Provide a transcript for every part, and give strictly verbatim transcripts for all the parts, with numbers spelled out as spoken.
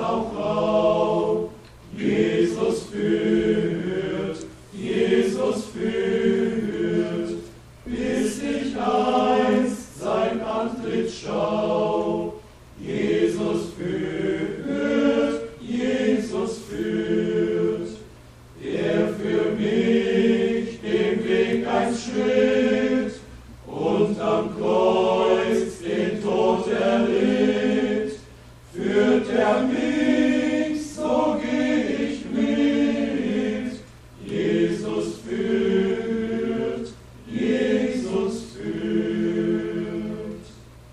auch auf. Jesus führt, Jesus führt, bis ich einst sein Antlitz schau. Jesus führt, Jesus führt, der für mich den Weg einst schritt und am Kreuz den Tod erlitt, führt er mich, so geh ich mit. Jesus führt, Jesus führt.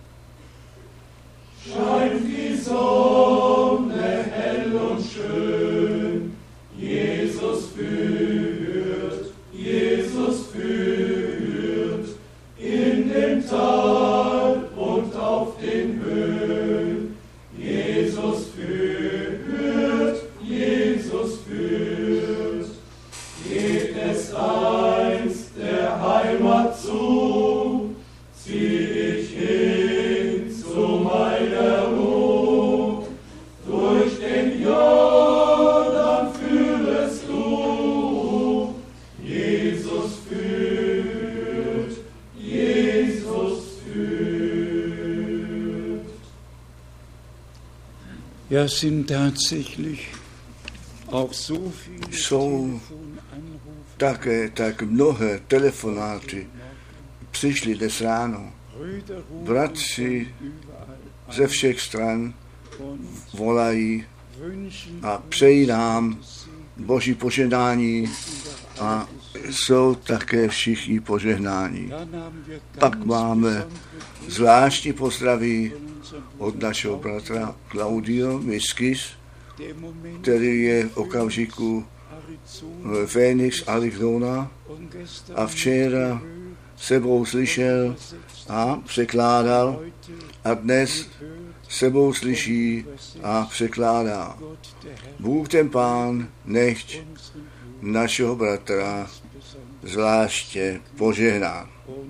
Scheint die Sonne hell und schön, Jesus führt, Jesus führt, in dem Tal und auf den Höhen. Jesus führt, Jesus führt, geht es einst der Heimat zu, zieh ich hin zu meiner Ruhe, durch den Jordan führest du. Jesus führt, Jesus führt. Ja, sind tatsächlich auch so viele Jsou také tak mnohé telefonáty přišly dnes ráno. Bratři ze všech stran volají a přejí nám Boží požehnání a jsou také všichni požehnáni. Pak máme zvláštní pozdraví od našeho bratra Claudio Miskis, který je v okamžiku Phoenix, Arizona a včera sebou slyšel a překládal a dnes sebou slyší a překládá. Bůh ten Pán nechť našeho bratra zvláště požehná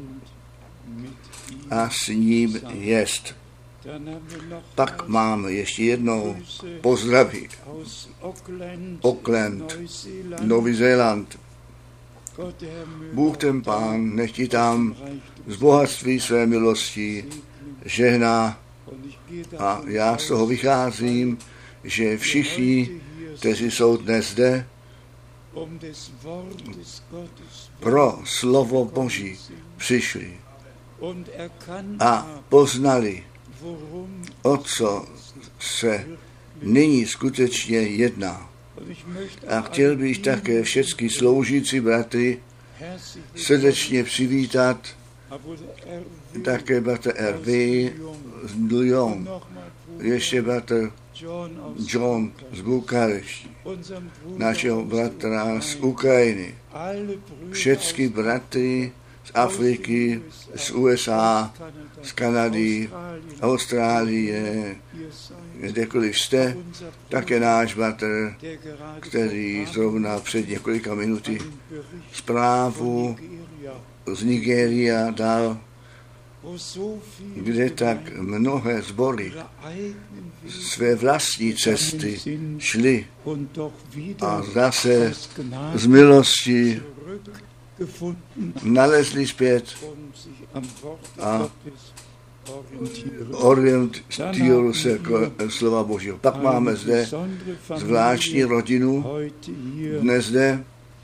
a s ním jest. Pak máme ještě jednou pozdraví. Auckland, Nový Zéland. Bůh ten Pán nechť ti tam z bohatství své milosti žehná a já z toho vycházím, že všichni, kteří jsou dnes zde, pro slovo Boží přišli a poznali, o co se nyní skutečně jedná. A chtěl bych také všechny sloužící bratry srdečně přivítat, také bratr R V z Lyon, ještě bratr John z Bukarešti, našeho bratra z Ukrajiny, všechny bratry z Afriky, z U S A, z Kanady, Austrálie, kdekoliv jste, také náš bratr, který zrovna před několika minuty zprávu z Nigeria dal, kde tak mnohé sbory své vlastní cesty šly a zase z milosti nalezli zpět a orientují se k slova Božího. Pak máme zde zvláštní rodinu, dnes zde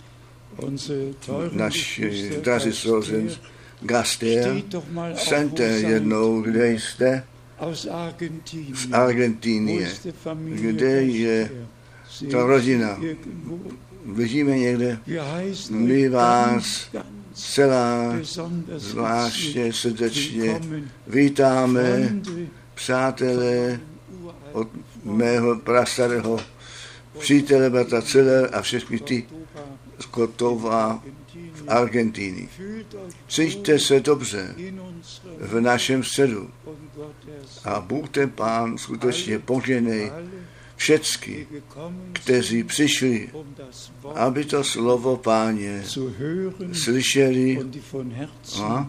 náš drazí sourozenec Gaster. Staňte jednou, kde jste? Z Argentínie. Kde je ta rodina? Vidíme někde? My vás celá zvláště srdečně vítáme, přátelé od mého prastarého přítele bratra Celer a všechny ty z Kotova v Argentíně. Cítíte se dobře v našem středu a Bůh ten Pán skutečně poženej všecky, kteří přišli, aby to slovo Páně slyšeli a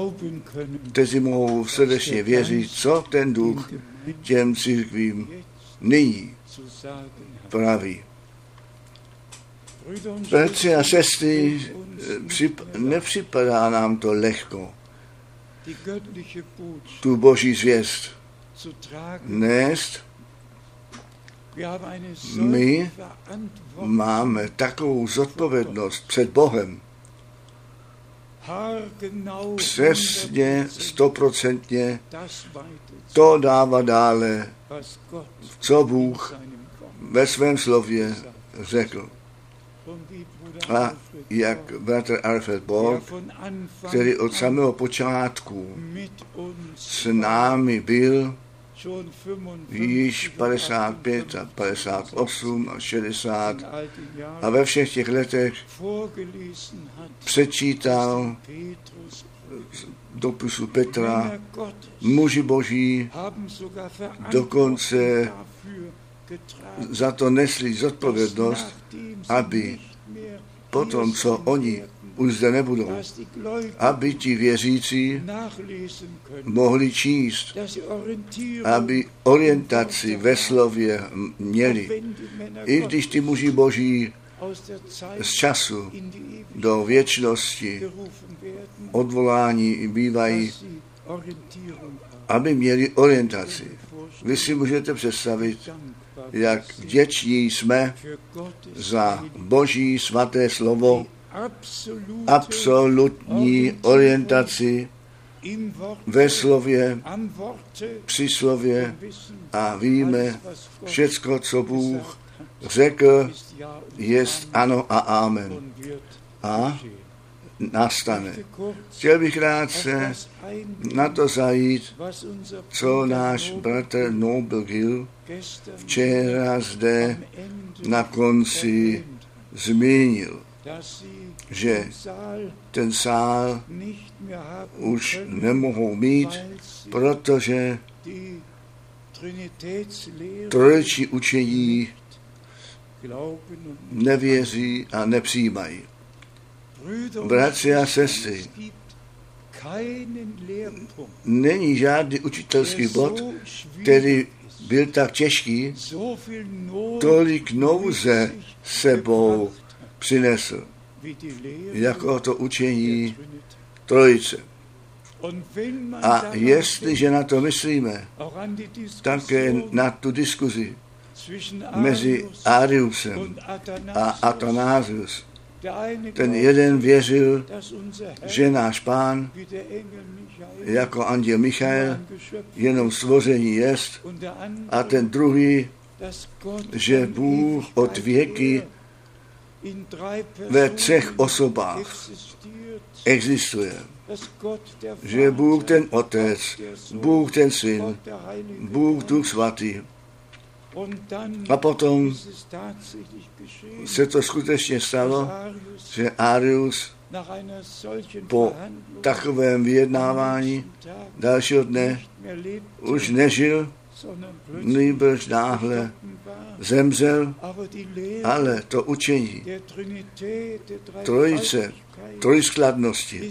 kteří mohou srdečně věřit, co ten duch těm církvím nyní praví. Bratři a sestry, nepřipadá nám to lehko, tu boží zvěst nést. My máme takovou zodpovědnost před Bohem. Přesně, stoprocentně to dává dále, co Bůh ve svém slově řekl. A jak bratr Alfred Borg, který od samého počátku s námi byl, již padesát pět a padesát osm a šedesát a ve všech těch letech přečítal dopisu Petra, muži boží dokonce za to nesli zodpovědnost, aby potom, co oni už zde nebudou, aby ti věřící mohli číst, aby orientaci ve slově měli. I když ty muži boží z času do věčnosti odvolání bývají, aby měli orientaci. Vy si můžete představit, jak vděční jsme za Boží svaté slovo, absolutní orientaci ve slově, při slově a víme, všecko, co Bůh řekl, jest ano a amen. A nastane. Chtěl bych krátce na to zajít, co náš bratr Noble Gill včera zde na konci zmínil, že ten sál už nemohou mít, protože trojiční učení nevěří a nepřijímají. Bratři a sestry, není žádný učitelský bod, který byl tak těžký, tolik nouze sebou přinesl, jako to učení trojice. A jestliže na to myslíme, také na tu diskuzi mezi Ariusem a Athanasius, ten jeden věřil, že náš Pán jako anděl Michael jenom stvoření jest, a ten druhý, že Bůh od věky ve třech osobách existuje. Že Bůh ten Otec, Bůh ten Syn, Bůh Duch Svatý. A potom se to skutečně stalo, že Arius po takovém vyjednávání dalšího dne už nežil, nýbrž náhle zemřel, ale to učení trojice, trojskladnosti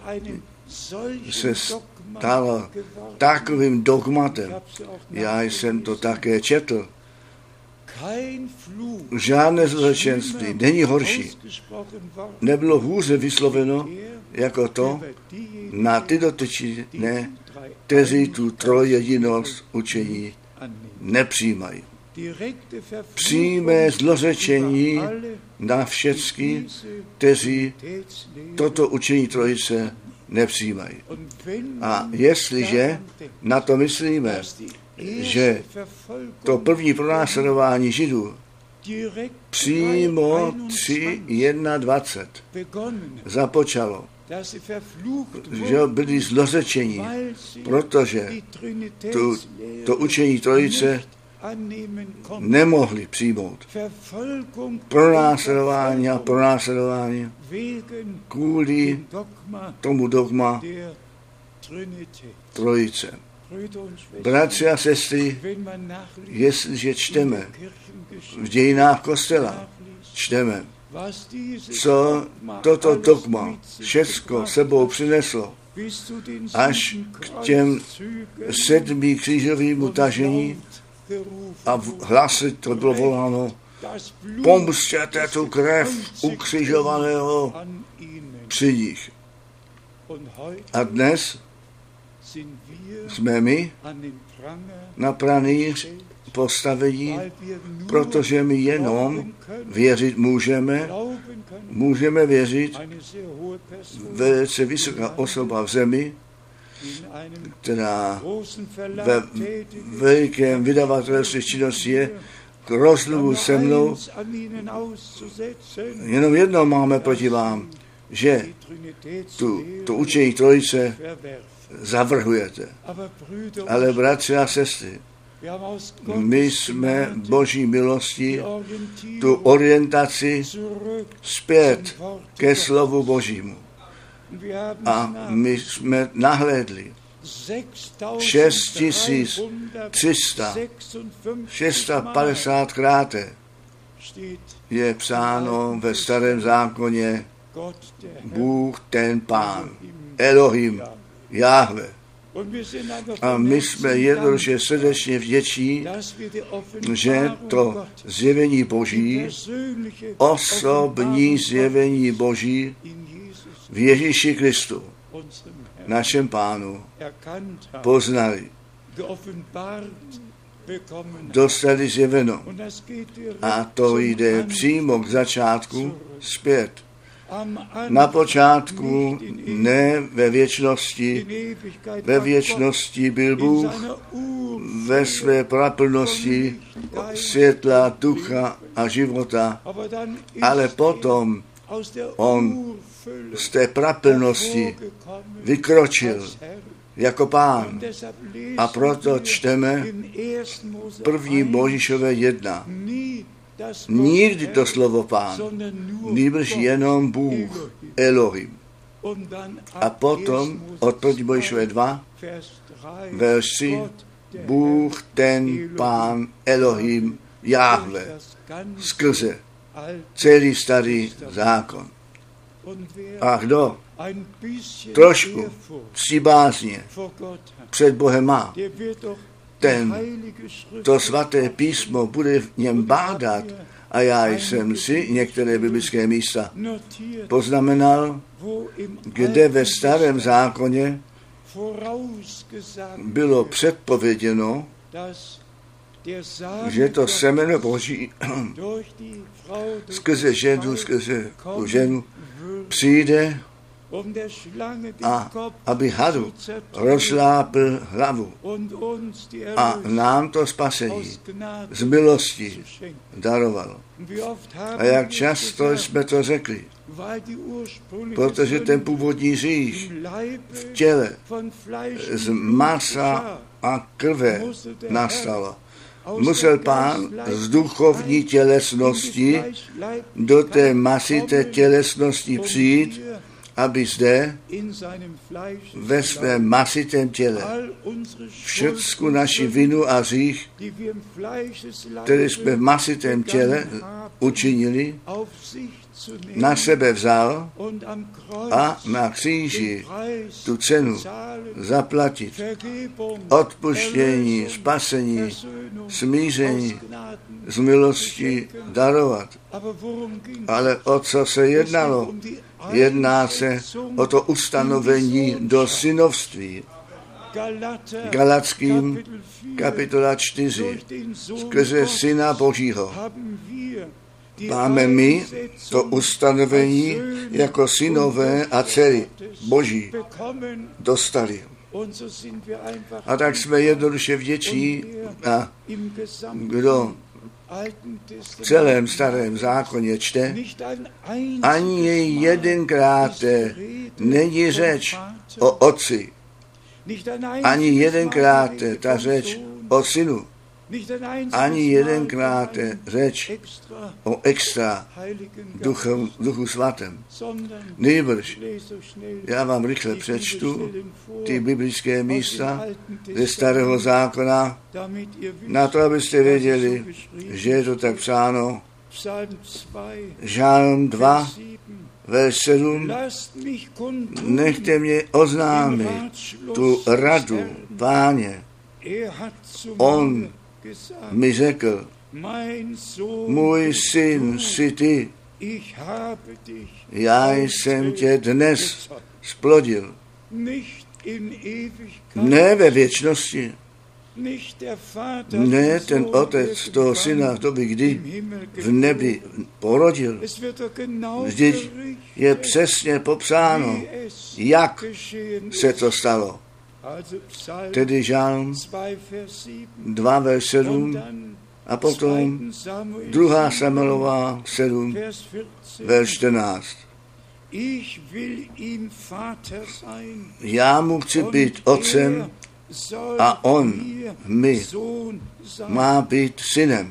se stalo takovým dogmatem. Já jsem to také četl. Žádné zločenství není horší. Nebylo hůře vysloveno jako to na ty dotyčné, kteří tu trojjedinost učení nepřijímají. Přímé zlořečení na všechny, kteří toto učení trojice nepřijímají. A jestliže na to myslíme, že to první pronásledování Židů přímo tři dvacet jedna započalo, že byli zlořečení, protože tu, to učení trojice nemohli přijmout. Pronásledování a pronásledování kvůli tomu dogma trojice. Bratři a sestry, jestliže čteme v dějinách kostela, čteme, co toto dogma všecko sebou přineslo, až k těm sedmi křížovým utažení, a v hlasy to bylo voláno, pomstěte tu krev ukřižovaného při nich. A dnes jsme my na pranýř postavení, protože my jenom věřit můžeme, můžeme věřit velice vysoká osoba v zemi, která ve velikém vydavatelství činnosti je, k rozlubu se mnou. Jenom jedno máme proti vám, že tu, tu učení trojice zavrhujete. Ale bratři a sestry, my jsme Boží milosti tu orientaci zpět ke slovu Božímu. A my jsme nahlédli šest tisíc tři sta padesát krát je psáno ve Starém zákoně Bůh ten Pán, Elohim, Jahve. A my jsme jednoduše srdečně vděční, že to zjevení Boží, osobní zjevení Boží v Ježíši Kristu, našem Pánu, poznali, dostali zjeveno. A to jde přímo k začátku zpět. Na počátku, ne ve věčnosti, ve věčnosti byl Bůh ve své praplnosti světla, ducha a života, ale potom on z té praplnosti vykročil jako Pán. A proto čteme první Mojžíšové jedna. Nikdy to slovo Pán, nýbrž jenom Bůh, Elohim. A potom od první Mojžíšové dva, verš tři, Bůh ten Pán, Elohim, Jahve, skrze celý starý zákon. A kdo trošku ctibázně před Bohem má, ten to svaté písmo bude v něm bádat. A já jsem si některé biblické místa poznamenal, kde ve Starém zákoně bylo předpověděno, že to semeno Boží skrze ženu, skrze tu ženu přijde a aby hadu rozšlápl hlavu a nám to spasení z milosti darovalo. A jak často jsme to řekli, protože ten původní hřích v těle z masa a krve nastalo. Musel Pán z duchovní tělesnosti do té masité tělesnosti přijít, aby zde ve svém masitém těle všecku naši vinu a hřích, který jsme v masitém těle učinili, na sebe vzal a na kříži tu cenu zaplatit. Odpuštění, spasení, smíření, z milosti darovat. Ale o co se jednalo? Jedná se o to ustanovení do synovství. Galatským kapitola čtyři. Skrze Syna Božího máme my to ustanovení jako synové a dcery Boží dostali. A tak jsme jednoduše vděční, a kdo v celém Starém zákoně čte, ani jedenkrát není řeč o otci, ani jedenkrát ta řeč o synu, ani jedenkrát řeč o extra duchu, duchu svatém. Nýbrž, já vám rychle přečtu ty biblické místa ze Starého zákona, na to, abyste věděli, že je to tak psáno. Žálm dva, verš sedm. Nechte mě oznámit tu radu Páně. On mi řekl, můj syn jsi ty, já jsem tě dnes splodil. Ne ve věčnosti, ne ten otec toho syna, to by kdy v nebi porodil. Vždyť je přesně popsáno, jak se to stalo. Tedy žálm dva, verš sedm a potom druhá Samuelová sedm, verš čtrnáct. Já mu chci být otcem a on mi má být synem.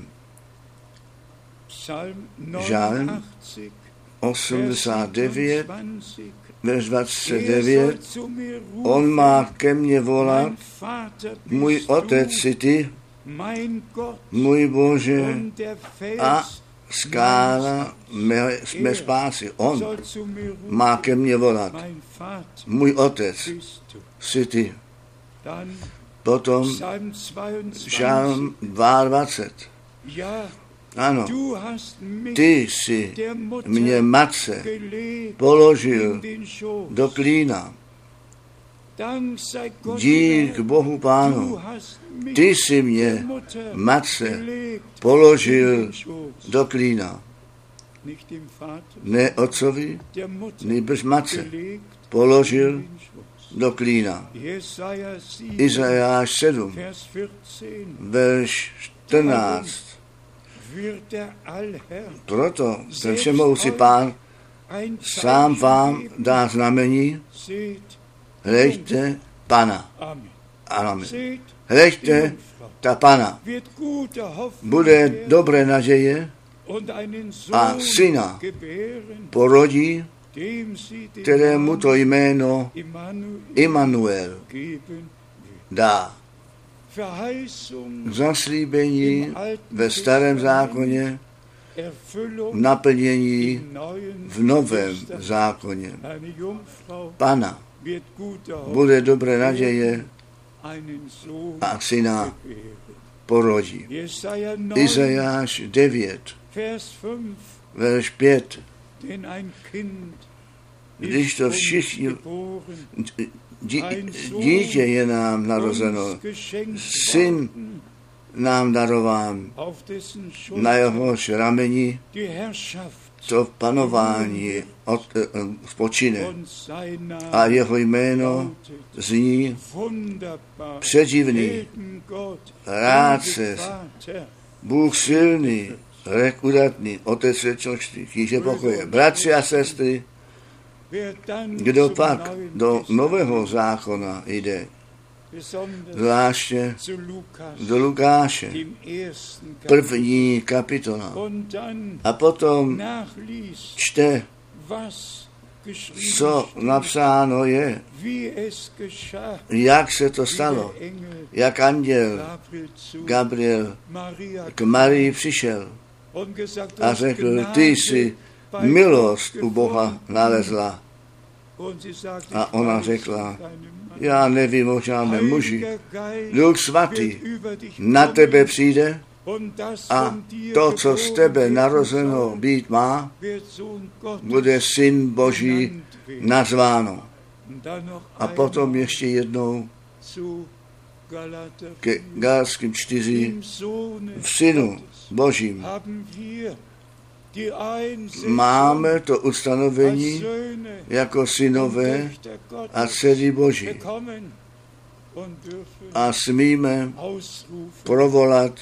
Žálm osmdesát devět, verš dvacet devět. On má ke mně volat, můj otec jsi ty, můj Bože a skála mé, mé spásy. On má ke mně volat, můj otec jsi ty. Potom žálm dvacet dva. Ano, ty jsi mě, matce, položil do klína. Dík Bohu Pánu, ty jsi mě, matce, položil do klína. Ne otcovi, nýbrž matce, položil do klína. Izajáš sedm, verš čtrnáct. Proto ten všemohoucí Pán sám vám dá znamení, hleďte Pana. Amen. Hleďte ta Pana. Bude dobré naděje a syna porodí, kterému to jméno Immanuel dá. Zaslíbení ve starém zákoně, naplnění v novém zákoně. Pana bude dobré naděje a syna porodí. Izajáš devět, verš pět. Když to všichni, dí, dítě je nám narozeno, syn nám darován, na jehož rameni to panování od, eh, spočine. A jeho jméno zní předivný, rádce, Bůh silný, rek udatný, otec věčnosti, kníže pokoje. Bratři a sestry, kdo pak do nového zákona jde, zvláště do Lukáše, první kapitola, a potom čte, co napsáno je, jak se to stalo, jak anděl Gabriel k Marii přišel a řekl, ty jsi milost u Boha nalezla. A ona řekla, já nevím o žádném muži. Duch svatý na tebe přijde a to, co z tebe narozeno být má, bude syn Boží nazváno. A potom ještě jednou ke Galatským čtyři, v synu Božím máme to ustanovení jako synové a dcery Boží. A smíme provolat,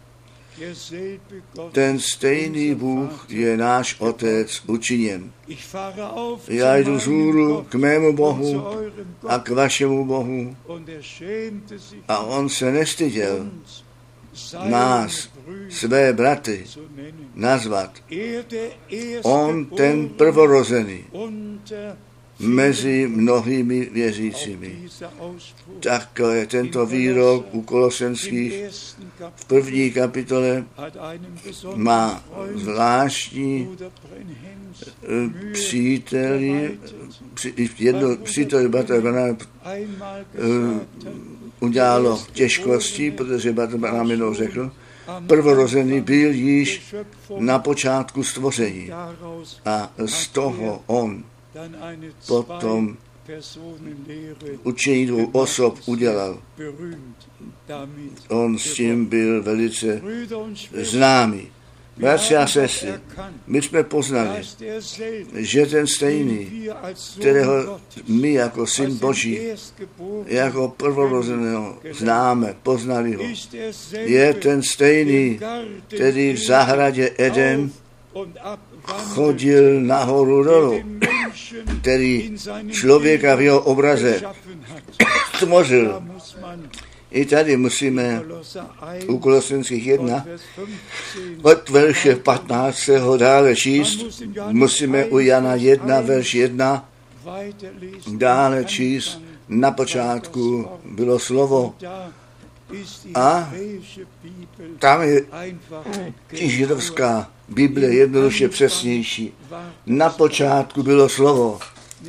ten stejný Bůh je náš Otec učiněn. Já jdu vzhůru k mému Bohu a k vašemu Bohu. A on se nestyděl nás, své bratry, nazvat. On ten prvorozený mezi mnohými věřícími. Tak je tento výrok u Kolosenských v první kapitole má zvláštní příteli, jedno příteli bratra udělalo těžkosti, protože Barnabáš jednou řekl, prvorozený byl již na počátku stvoření. A z toho on potom učení dvou osob udělal. On s tím byl velice známý. Bratři a sestry, my jsme poznali, že ten stejný, kterého my jako syn Boží, jako prvorozeného známe, poznali ho, je ten stejný, který v zahradě Eden chodil nahoru dolů, který člověka v jeho obraze stvořil. I tady musíme u Kolosenských jedna od verše patnáctého dále číst, musíme u Jana jedna, verš jedna dále číst. Na počátku bylo slovo a tam je židovská Bible jednoduše přesnější. Na počátku bylo slovo,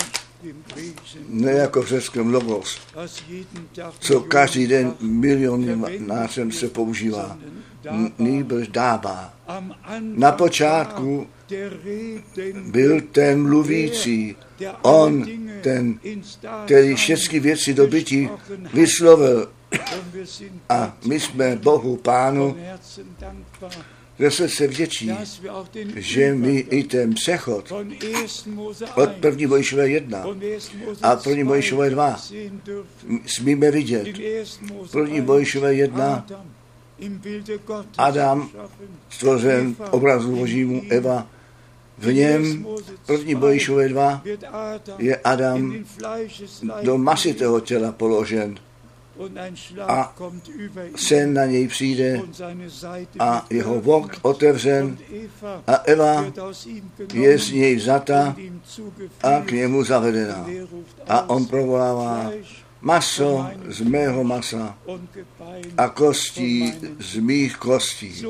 ne jako v řeckém logos, co každý den miliony nářem se používá. Nýbrž dává. Na počátku byl ten mluvící, on, ten, který všechny věci do bytí vyslovil. A my jsme Bohu Pánu ze srdce vděčí, že my i ten přechod od první Mojžíšové jedna a první Mojžíšové dva smíme vidět. První Mojžíšové jedna Adam stvořen obrazu Božímu, Eva v něm. První Mojžíšové dva je Adam do masitého těla položen a sen na něj přijde a jeho vok otevřen a Eva je z něj vzata a k němu zavedena. A on provolává maso z mého masa a kostí z mých kostí.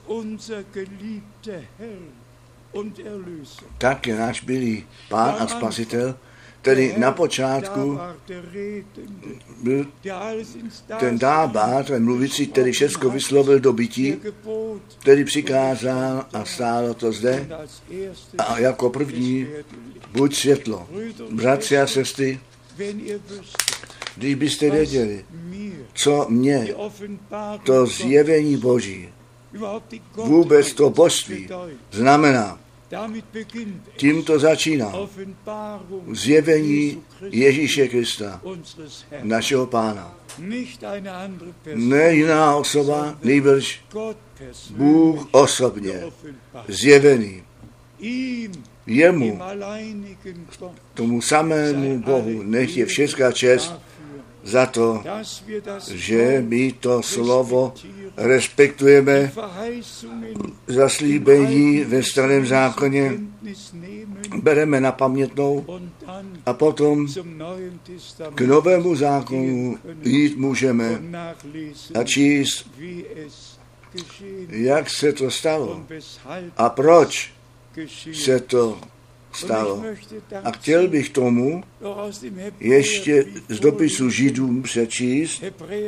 Tak je náš milý Pán a Spasitel, tedy na počátku byl ten dábár, ten mluvící, který všechno vyslovil do bytí, který přikázal a stálo to zde a jako první buď světlo. Bratři a sestry, když byste věděli, co mě to zjevení Boží, vůbec to božství znamená, tímto začíná zjevení Ježíše Krista, našeho Pána. Ne jiná osoba, nýbrž Bůh osobně zjevený. Jemu, tomu samému Bohu, nech je všechna čest za to, že my to slovo respektujeme, zaslíbení ve starém zákoně bereme na pamětnou a potom k novému zákonu jít můžeme a číst, jak se to stalo a proč se to stalo. A chtěl bych tomu ještě z dopisu Židům přečíst,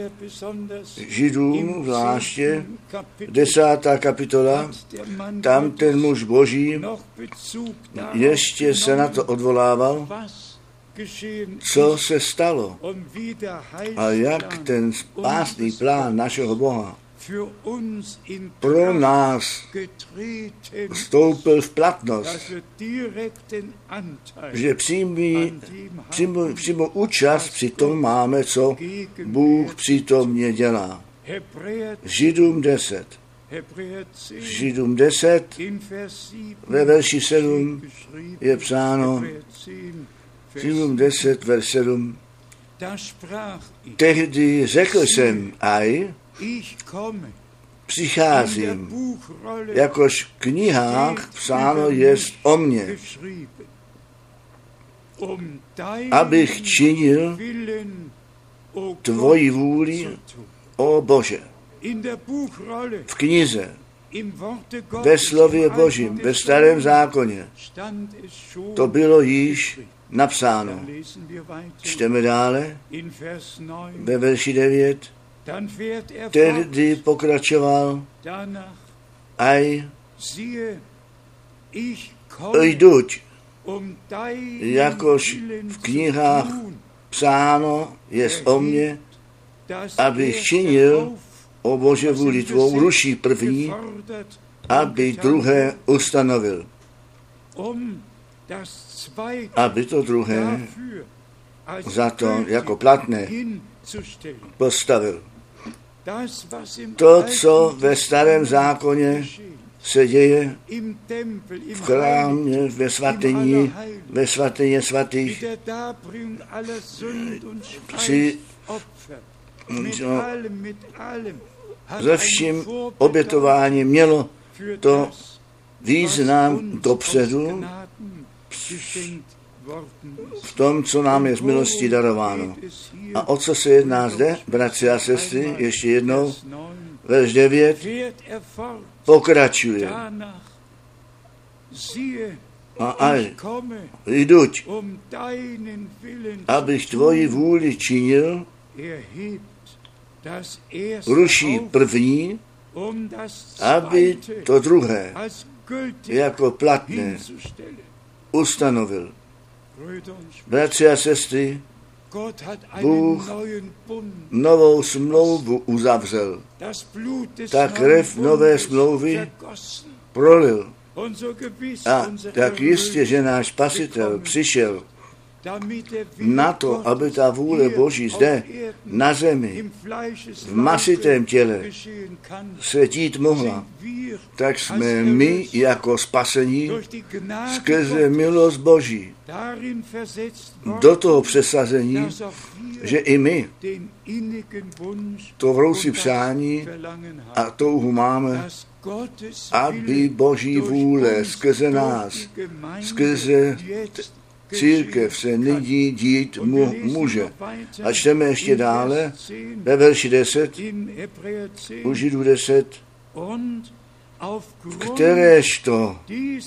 Židům zvláště, desátá kapitola, tam ten muž Boží ještě se na to odvolával, co se stalo a jak ten spásný plán našeho Boha pro nás vstoupil v platnost, že přímý, přímo, přímo účast při tom máme, co Bůh přítomně dělá. Židům deset. Židům deset, ve verši sedm je psáno, Židům deset, verš sedm, tehdy řekl jsem, aj, přicházím, jakož v knihách psáno jest o mně, abych činil tvoji vůli, o Bože. V knize, ve slově Božím, ve starém zákoně, to bylo již napsáno. Čteme dále ve verši devět. Tedy pokračoval, aj jduť, jakož v knihách psáno jest o mně, abych činil o Bože vůli tvou, ruší první, aby druhé ustanovil. Aby to druhé za to jako platné postavil. To, co ve starém zákoně se děje v chrámě, ve svatyni, ve svatyně svatých, při no, ze vším obětování mělo to význam dopředu v tom, co nám je z milosti darováno. A o co se jedná zde, bratři a sestry, ještě jednou, verš devět, pokračuje. A aj, jduť, abych tvoji vůli činil, ruší první, aby to druhé jako platné ustanovil. Bratři a sestry, Bůh novou smlouvu uzavřel. Ta krev nové smlouvy prolil. A tak jistě, že náš Spasitel přišel na to, aby ta vůle Boží zde na zemi v masitém těle se dít mohla, tak jsme my jako spasení skrze milost Boží do toho přesazení, že i my to vroucí přání a touhu máme, aby Boží vůle skrze nás, skrze církev se nyní dít mu, může. A čteme ještě dále ve verši deset, u Židů deset, kteréžto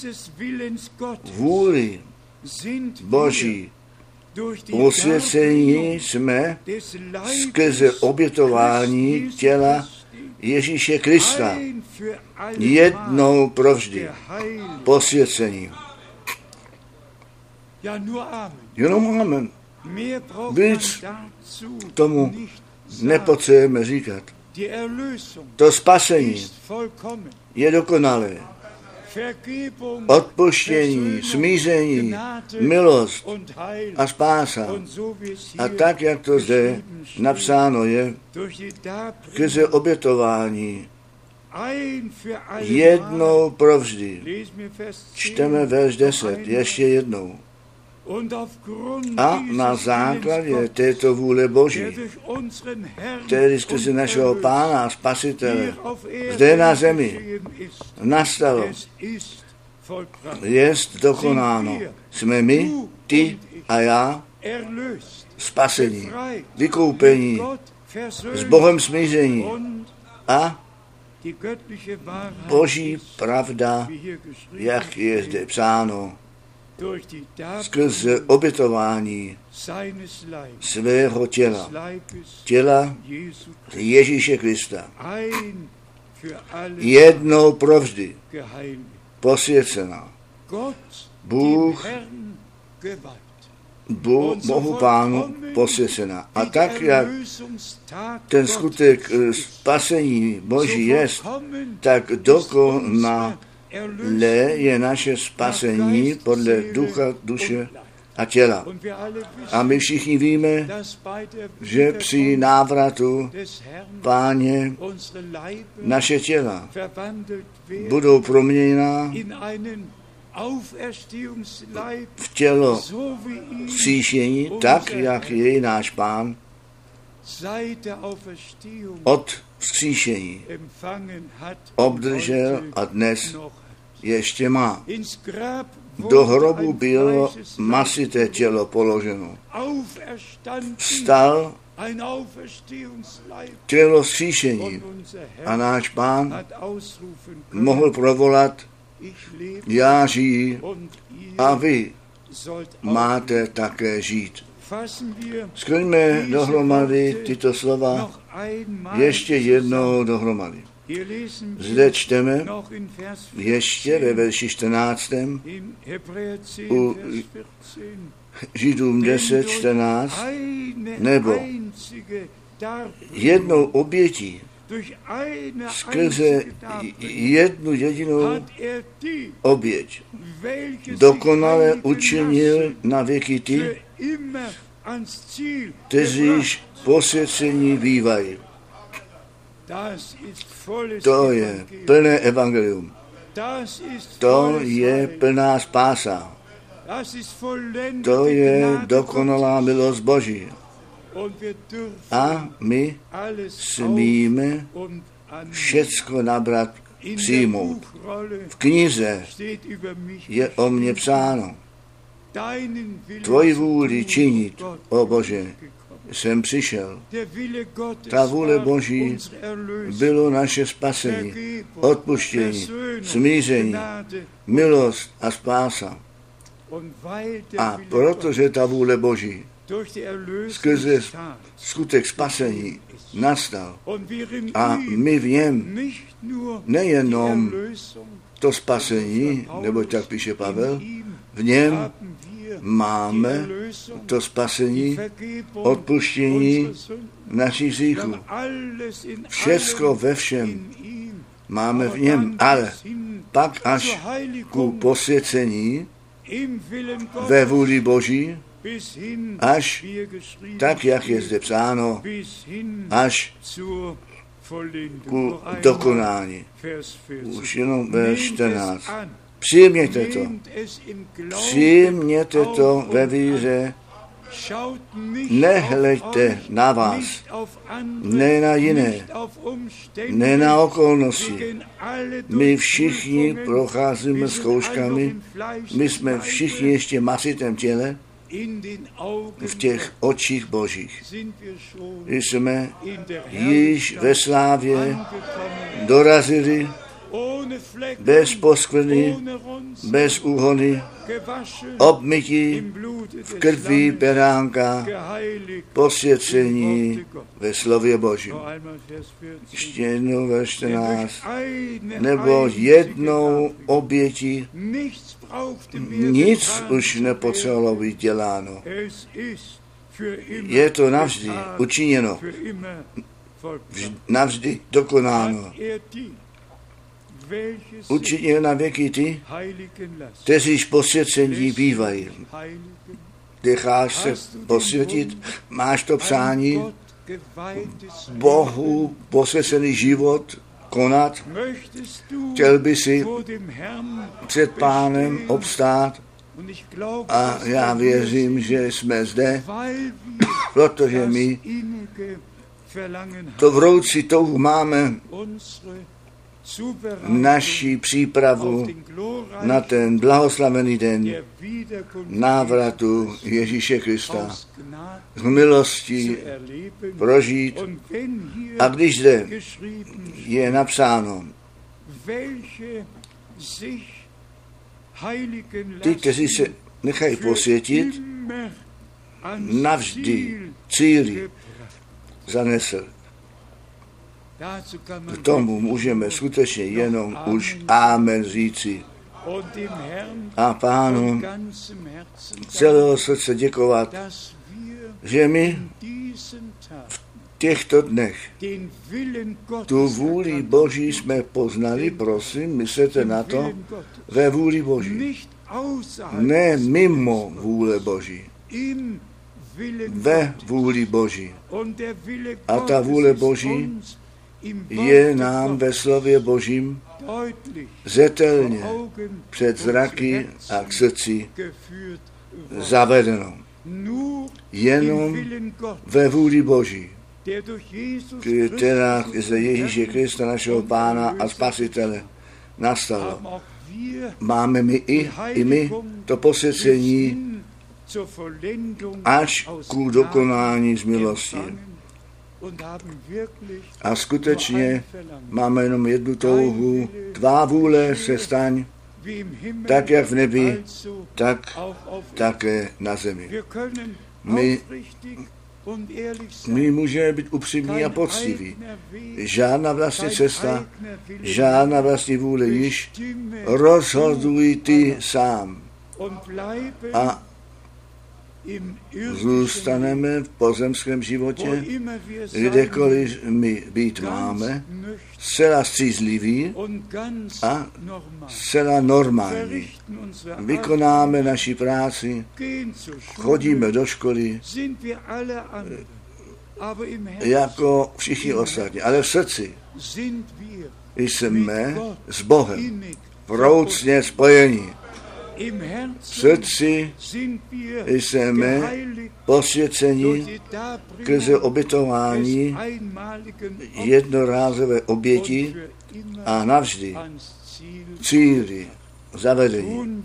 vůli Boží posvěcení jsme skrze obětování těla Ježíše Krista jednou provždy posvěcení. Jenom amen. Víc tomu nepotřebujeme říkat. To spasení je dokonalé. Odpuštění, smíření, milost a spása. A tak, jak to zde napsáno je, skrze obětování jednou provždy. Čteme verš deset, ještě jednou. A na základě této vůle Boží, který skrze našeho Pána a Spasitele zde na zemi nastalo, jest dokonáno. Jsme my, ty a já, spasení, vykoupení, s Bohem smíření a Boží pravda, jak je zde psáno, skrze obětování svého těla, těla Ježíše Krista, jednou provždy posvěcená. Bůh, Bůh, Bohu Pánu posvěcená. A tak, jak ten skutek spasení Boží jest, tak dokonalé je naše spasení podle ducha, duše a těla. A my všichni víme, že při návratu Páně naše těla budou proměněna v tělo vzkříšení, tak, jak jej náš Pán od vzkříšení obdržel a dnes ještě má. Do hrobu bylo masité tělo položeno. Vstal tělo vzkříšení a náš Pán mohl provolat: já žiji a vy máte také žít. Skrňme dohromady tyto slova ještě jednou dohromady. Zde čteme ještě ve verši čtrnáctém u Židům deset čtrnáct, nebo jednou obětí skrze jednu jedinou oběť dokonale učinil na věky ty, kteříž posvěcení bývají. To je plné evangelium. To je plná spása. To je dokonalá milost Boží. A my smíme všecko nabrat, přijmout. V knize je o mně psáno. Tvoji vůli činit, o Bože, jsem přišel. Ta vůle Boží bylo naše spasení, odpuštění, smíření, milost a spása. A protože ta vůle Boží skrze skutek spasení nastal a my v něm nejenom to spasení, nebo tak píše Pavel, v něm máme to spasení, odpuštění našich hříchů. Všecko ve všem máme v něm, ale pak až ku posvěcení ve vůli Boží, až tak, jak je zde psáno, až ku dokonání. Už jenom ve čtrnáct. Přijměte to. Přijměte to ve víře. Nehleďte na vás, ne na jiné, ne na okolnosti. My všichni procházíme zkouškami, my jsme všichni ještě v masitém těle, v těch očích Božích. Jsme již ve slávě dorazili, bez poskvrny, bez úhony, obmytí v krví beránka, posvěcení ve slově Božím. Ještě jednou ve čtrnáct. Nebo jednou obětí nic už nepotřebovalo být děláno. Je to navždy učiněno, navždy dokonáno. Učinil na věky ty, kteříž posvěcení bývají. Decháš se posvětit, máš to přání, Bohu posvěcený život konat, chtěl by si před Pánem obstát a já věřím, že jsme zde, protože my to vroucí touhu máme, naši přípravu na ten blahoslavený den návratu Ježíše Krista z milosti prožít. A když zde je napsáno, ty, kteří se nechají posvětit, navždy cíli zanesl. K tomu můžeme skutečně jenom už amen říci a Pánu celého srdce děkovat, že my v těchto dnech tu vůli Boží jsme poznali, prosím, myslete na to, ve vůli Boží. Ne mimo vůle Boží. Ve vůli Boží. A ta vůle Boží je nám ve slově Božím zetelně před zraky a k srdci zavedeno. Jenom ve vůli Boží, která ze Ježíše Krista, našeho Pána a Spasitele, nastalo. Máme my i, i my to posvěcení až ku dokonání z milosti. A skutečně máme jenom jednu touhu, tvá vůle se staň tak jak v nebi, tak také na zemi. My, my můžeme být upřímní a poctiví. Žádná vlastní cesta, žádná vlastní vůle již. Rozhoduj ty sám. A zůstaneme v pozemském životě, kdekoliv my být máme, zcela střízliví a zcela normální. Vykonáme naši práci, chodíme do školy, jako všichni ostatní, ale v srdci jsme s Bohem vroucně spojení. V srdci jsme posvěceni skrze obětování jednorázové oběti a navždy cíli zavedení.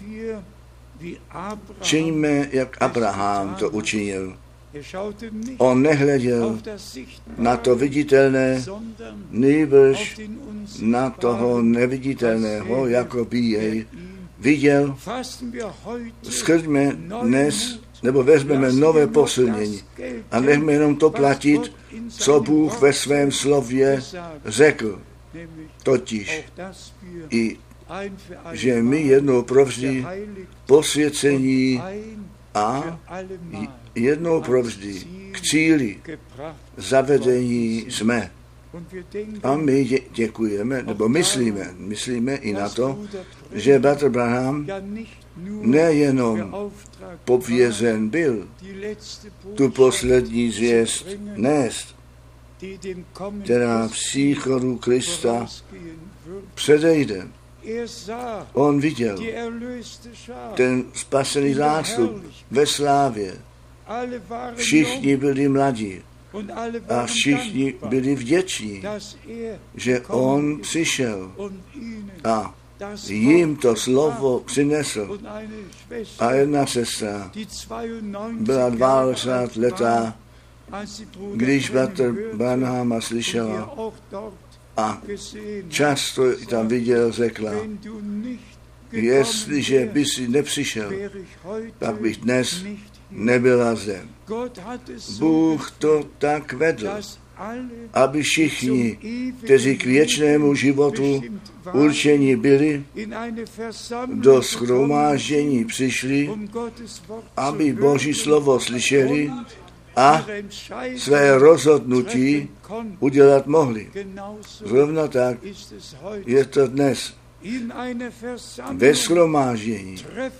Činíme, jak Abraham to učinil. On nehleděl na to viditelné, nýbrž na toho neviditelného, jako by jej viděl. Schrňme dnes, nebo vezmeme nové posilnění a nechme jenom to platit, co Bůh ve svém slově řekl. Totiž i, že my jednou provždy posvěcení a jednou provždy k cíli zavedení jsme. A my dě- děkujeme, nebo myslíme, myslíme i na to, že bratr Branham nejenom povězen byl tu poslední zvěst nést, která příchodu Krista předejde. On viděl ten spasený zástup ve slávě. Všichni byli mladí a všichni byli vděční, že on přišel a jim to slovo přinesl. A jedna sestra byla dvacet letá, když bratr Branhama slyšela a často tam viděl, řekla, jestliže by si nepřišel, tak bych dnes nebyla zde. Bůh to tak vedl, aby všichni, kteří k věčnému životu určení byli, do shromáždění přišli, aby Boží slovo slyšeli a své rozhodnutí udělat mohli. Zrovna tak je to dnes. Ve shromáždění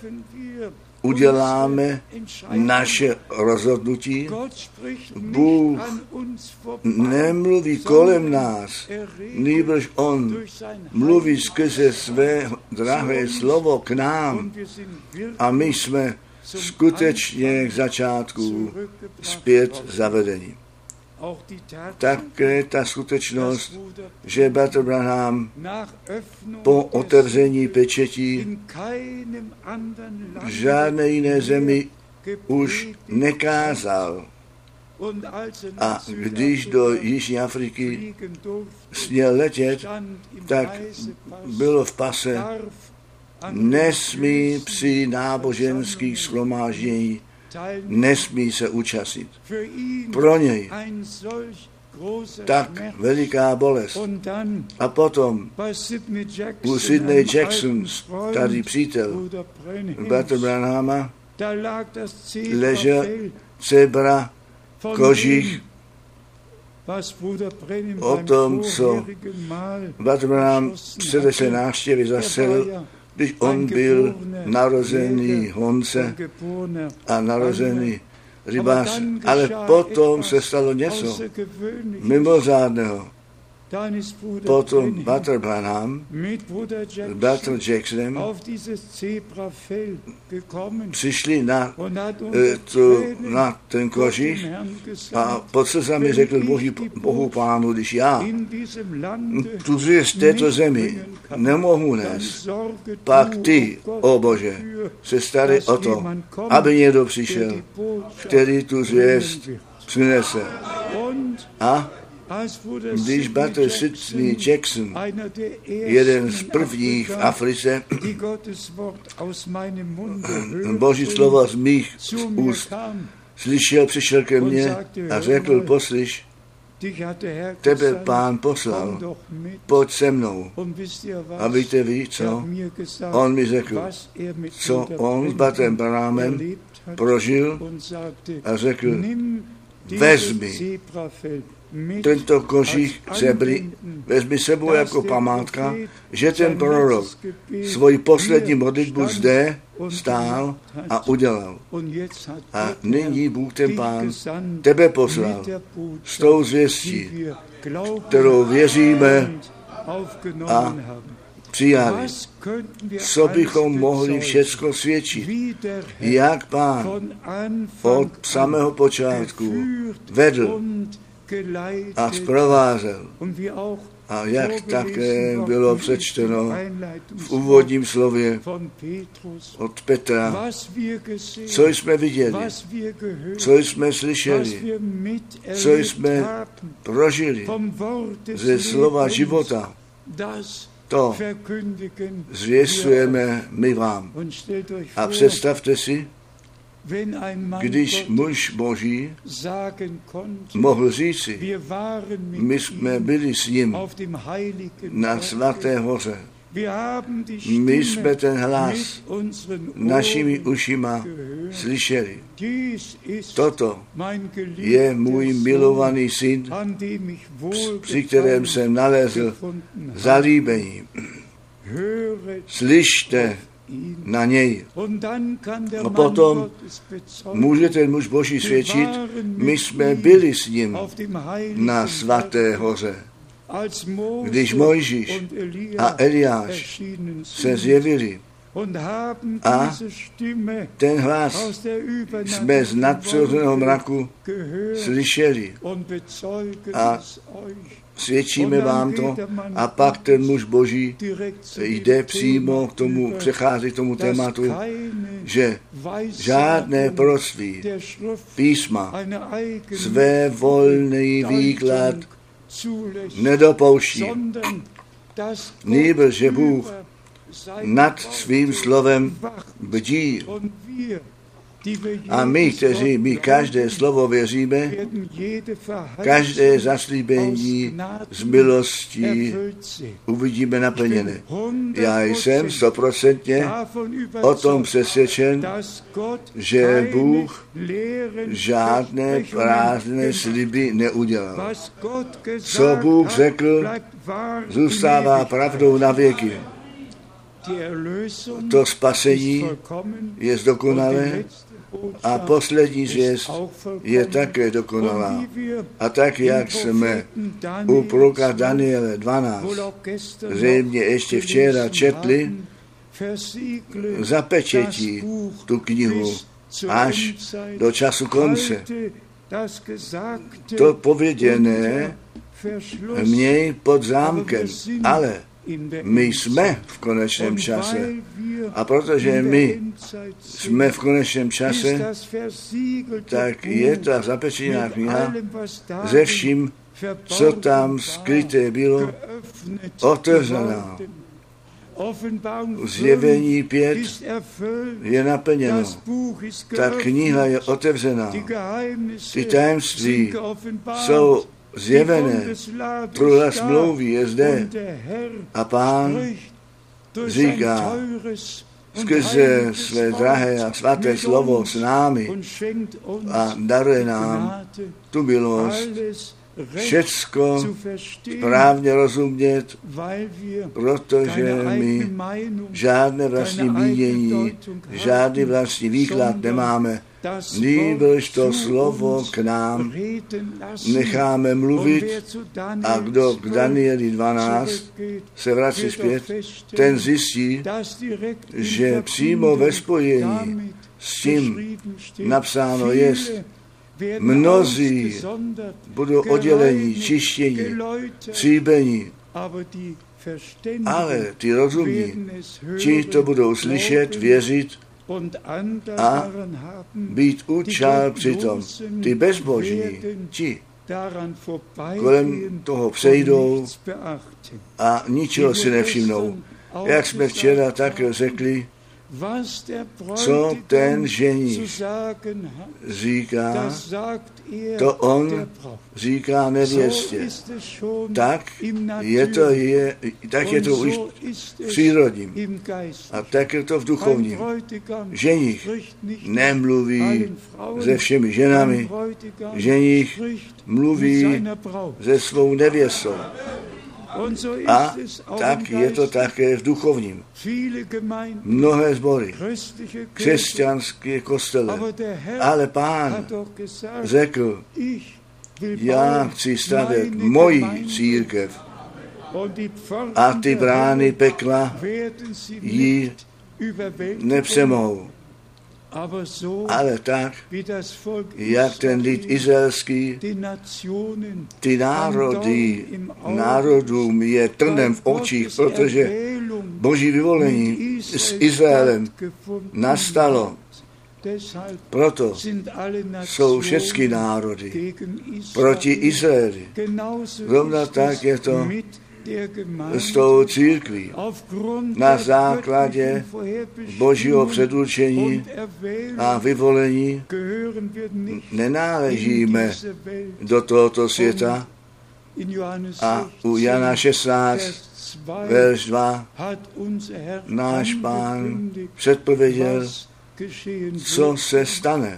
uděláme naše rozhodnutí. Bůh nemluví kolem nás, nýbrž on mluví skrze své drahé slovo k nám a my jsme skutečně k začátku zpět zavedení. Také ta skutečnost, že bratr Branham po otevření pečetí v žádné jiné zemi už nekázal. A když do Jižní Afriky směl letět, tak bylo v pase, nesmí při náboženských shromáždění, nesmí se účastnit. Pro něj tak veliká bolest. A potom u Sidney Jackson, tady přítel bratr Branhama, ležel cebra kožich o tom, co bratr Branham předešlé návštěvy zasedl, když on byl narozený honce a narozený rybář. Ale potom se stalo něco mimořádného. Potom bratr Branham s bratr Jacksonem přišli na, to, na ten kožich a pod slzami řekl Bohu, Bohu Pánu, když já tu zvěst této zemi nemohu nést, pak ty, o Bože, se starej o to, aby někdo přišel, který tu zvěst přinese. A Když bratr Sidney Jackson, jeden z prvních v Africe, Boží slovo z mých úst slyšel, přišel ke mně a řekl, poslyš, tebe Pán poslal, pojď se mnou. A víte ví, co? On mi řekl, co on s bratrem Branhamem prožil a řekl, vezmi tento kožich zebry, vezmi sebou jako památka, že ten prorok svoji poslední modlitbu zde stál a udělal. A nyní Bůh ten Pán tebe poslal s tou zvěstí, kterou věříme a přijali. Co bychom mohli všecko svědčit? Jak Pán od samého počátku vedl a zprovázel. A jak také bylo přečteno v úvodním slově od Petra, co jsme viděli, co jsme slyšeli, co jsme prožili ze slova života, to zvěstujeme my vám. A představte si, když muž Boží mohl říci, my jsme byli s ním na svaté hoře. My jsme ten hlas našimi ušima slyšeli. Toto je můj milovaný syn, při kterém jsem nalezl zalíbení. Slyšte na něj. A potom může ten muž Boží svědčit, my jsme byli s ním na svaté hoře. Když Mojžíš a Eliáš se zjevili a ten hlas jsme z nadpřirozeného mraku slyšeli a svědčíme vám to, a pak ten muž Boží jde přímo k tomu, přechází k tomu tématu, že žádné proroctví písma své volný výklad nedopouští. Nýbrž, že Bůh nad svým slovem bdí. A my, kteří my každé slovo věříme, každé zaslíbení z milostí uvidíme naplněné. Já jsem stoprocentně o tom přesvědčen, že Bůh žádné prázdné sliby neudělal. Co Bůh řekl, zůstává pravdou na věky. To spasení je dokonalé a poslední zvěst je také dokonalá. A tak, jak jsme u proroka Daniele dvanáct zřejmě ještě včera četli, zapečetí tu knihu až do času konce. To pověděné měj pod zámkem, ale my jsme v konečném čase. A protože my jsme v konečném čase, tak je ta zapečená kniha ze vším, co tam skryté bylo, otevřená. Zjevení pět je naplněno. Ta kniha je otevřená. Ty tajemství jsou zjevené. Truhla smlouvy je zde. A Pán říká skrze své drahé a svaté slovo s námi a daruje nám tu milost, všecko správně rozumět, protože my žádné vlastní mínění, žádný vlastní výklad nemáme. Nýbrž to slovo k nám necháme mluvit, a kdo k Danieli dvanáct se vrací zpět, ten zjistí, že přímo ve spojení s tím napsáno jest, mnozí budou oddělení, čištění, tříbení, ale ty rozumní, ti to budou slyšet, věřit a být účal přitom. Ty bezbožní, ti kolem toho přejdou a ničeho si nevšimnou. Jak jsme včera také řekli, co ten ženich říká, to on říká nevěstě. Tak je to, je, tak je to už v přírodním a tak je to v duchovním. Ženich nemluví se všemi ženami, ženich mluví se svou nevěstou. A tak je to také v duchovním. Mnohé sbory, křesťanské kostele, ale Pán řekl, já chci stavět moji církev a ty brány pekla ji nepřemohou. Ale tak, jak ten lid izraelský, ty národy, národům je trnem v očích, protože Boží vyvolení s Izraelem nastalo. Proto jsou všechny národy proti Izraeli. Rovna tak je to s tou církví. Na základě Božího předurčení a vyvolení nenáležíme do tohoto světa. A u Jana šestnáct, verš dva, náš Pán předpověděl, co se stane.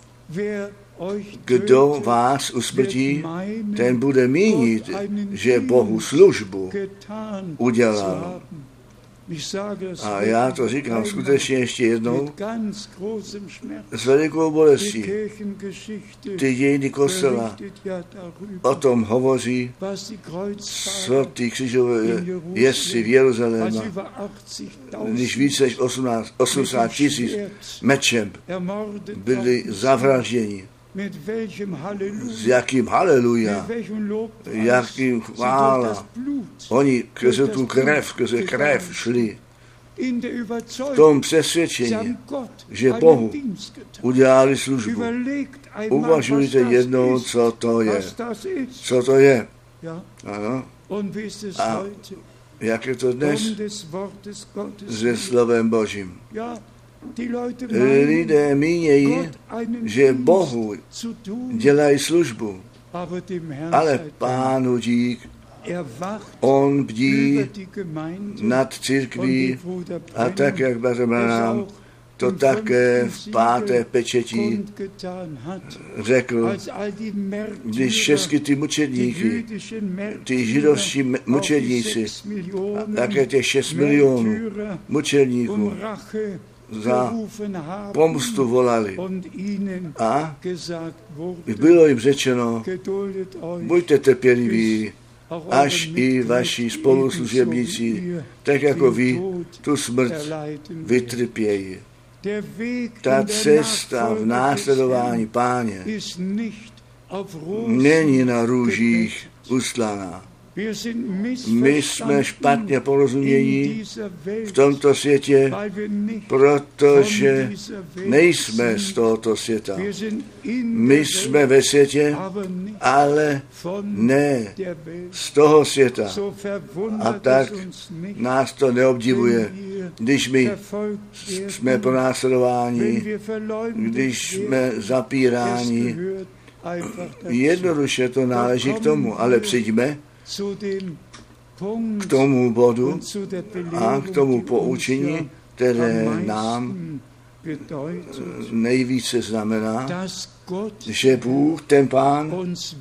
Kdo vás usmrtí, ten bude mínit, že Bohu službu udělal. A já to říkám skutečně ještě jednou s velikou bolestí. Ty dějiny kostela o tom hovoří, co ty křižové jezdci v Jeruzaléma, když více než osmdesát tisíc mečem byli zavražděni. S jakým haleluja, jakým chvála. Oni skrze tu krev, skrze krev šli v tom přesvědčení, že Bohu udělali službu. Uvažujte jednou, co to je. Co to je. Ano. A jak je to dnes se slovem Božím. Lidé mínějí, že Bohu dělají službu, ale Pánu dík, on bdí nad církví a tak, jak bratr Branham to také v páté pečetí řekl, když všechny ty mučedníky, ty židovští mučedníci, také těch šest milionů mučedníků za pomstu volali a bylo jim řečeno, buďte trpěliví, až i vaši spoluslužebníci, tak jako vy, tu smrt vytrpějí. Ta cesta v následování Páně není na růžích ustlaná. My jsme špatně porozumění v tomto světě, protože nejsme z tohoto světa. My jsme ve světě, ale ne z toho světa. A tak nás to neobdivuje, když my jsme pronásledováni, když jsme zapíráni. Jednoduše to náleží k tomu, ale přijďme k tomu bodu a k tomu poučení, které nám nejvíce znamená, že Bůh, ten Pán,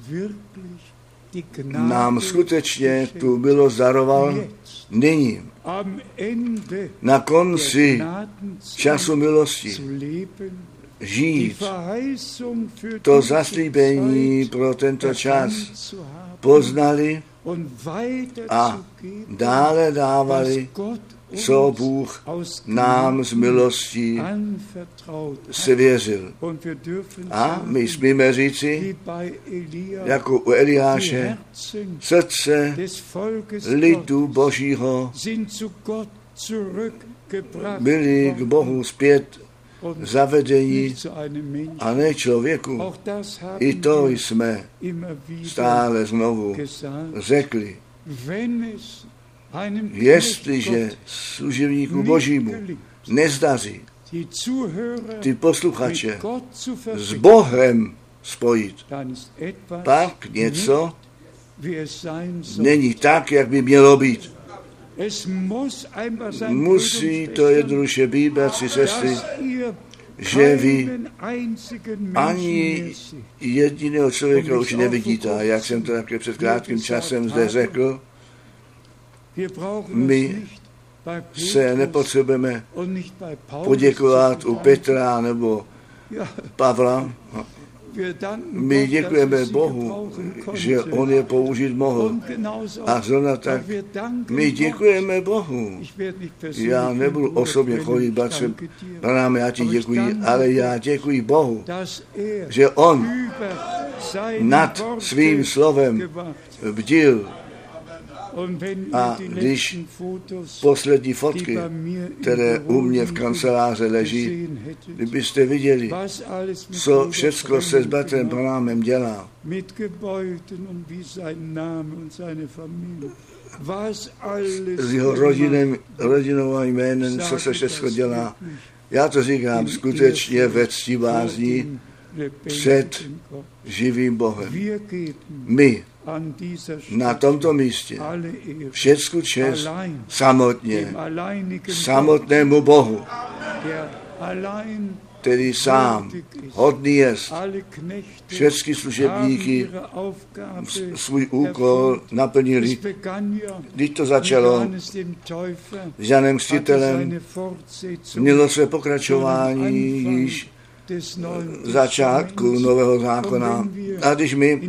nám skutečně tu milost daroval nyní, na konci času milosti, žít to zaslíbení pro tento čas poznali a dále dávali, co Bůh nám z milostí svěřil. A my smíme říci, jako u Eliáše, srdce lidu Božího byli k Bohu zpět zavedení a ne člověku. I to jsme stále znovu řekli. Jestliže služebníku Božímu nezdaří ty posluchače s Bohem spojit, pak něco není tak, jak by mělo být. Musí to jednoduše být, bratři, sestry, že vy ani jediného člověka už nevidíte. A jak jsem to také před krátkým časem zde řekl, my se nepotřebujeme poděkovat u Petra nebo Pavla. My děkujeme Bohu, že On je použít mohl. A zrovna tak my děkujeme Bohu. Já nebudu osobně chodit, bratře, Branham, já ti děkuji, ale já děkuji Bohu, že On nad svým slovem bdil. A když poslední fotky, které u mě v kanceláře leží, kdybyste viděli, co všecko se s bratrem Branhamem dělá, s jeho rodinem, rodinou a jménem, co se všechno dělá. Já to říkám skutečně ve ctibázní před živým Bohem. My na tomto místě všecku čest samotně, samotnému Bohu, který sám hodný jest všechny služebníky svůj úkol naplnili. Když to začalo s Janem Křtitelem, mělo své pokračování již začátku Nového zákona. A když my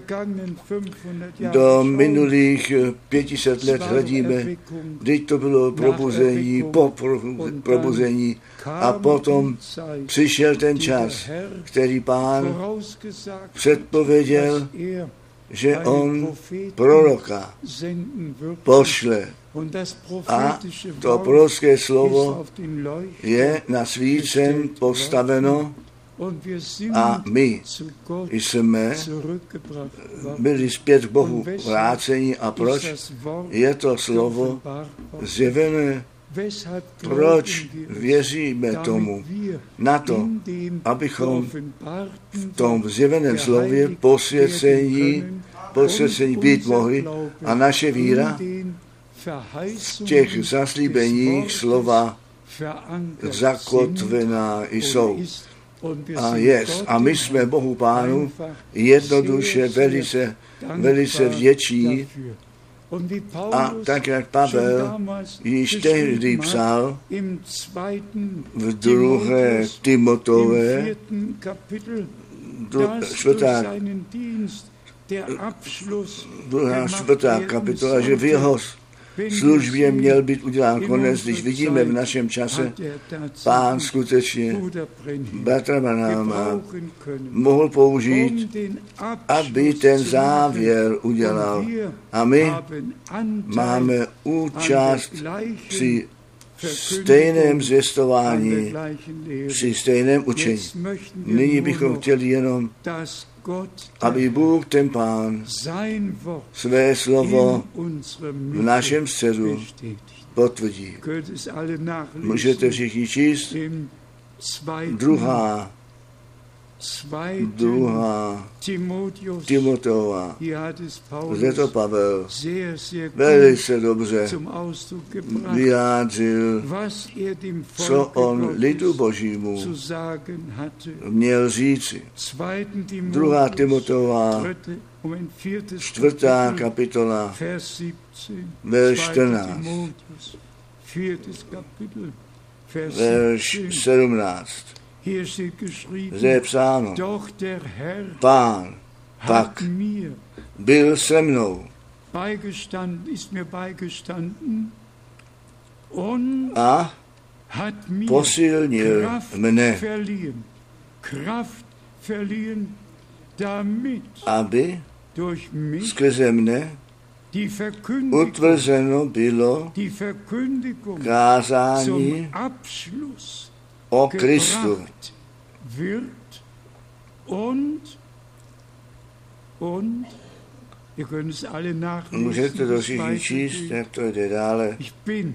do minulých pět set let hledíme, když to bylo probuzení, po probuzení a potom přišel ten čas, který Pán předpověděl, že on proroka pošle. A to prorocké slovo je na svícen postaveno a my jsme byli zpět k Bohu vráceni. A proč? Je to slovo zjevené. Proč věříme tomu? Na to, abychom v tom zjeveném slově posvěcení, posvěcení být mohli a naše víra v těch zaslíbeních slova zakotvená jsou. A jest. A my jsme Bohu Pánu jednoduše velice, velice vděční. A tak, jak Pavel již tehdy psal v druhé Timotové, čtvrtá, druhá čtvrtá kapitola, že v jeho službě měl být udělán konec. Když vidíme v našem čase, Pán skutečně bratra Branhama mohl použít, aby ten závěr udělal. A my máme účast při stejném zvěstování, při stejném učení. Nyní bychom chtěli jenom, aby Bůh, ten Pán, své slovo v našem středu potvrdí. Můžete všichni číst druhá, druhá Timoteova. Zde to Pavel velice dobře vyjádřil, co on lidu Božímu měl říci. Druhá Timoteova, čtvrtá kapitola, verš čtrnáct, verš sedmnáct. Zde je psáno, Pán pak byl se mnou a posilnil mne, aby skrze mne utvrzeno bylo kázání o Kristu. gebracht wird und, und, ihr könnt es alle nachlesen, Můžete to das všichni weitergeht. číst, jak to jde dále. Ich bin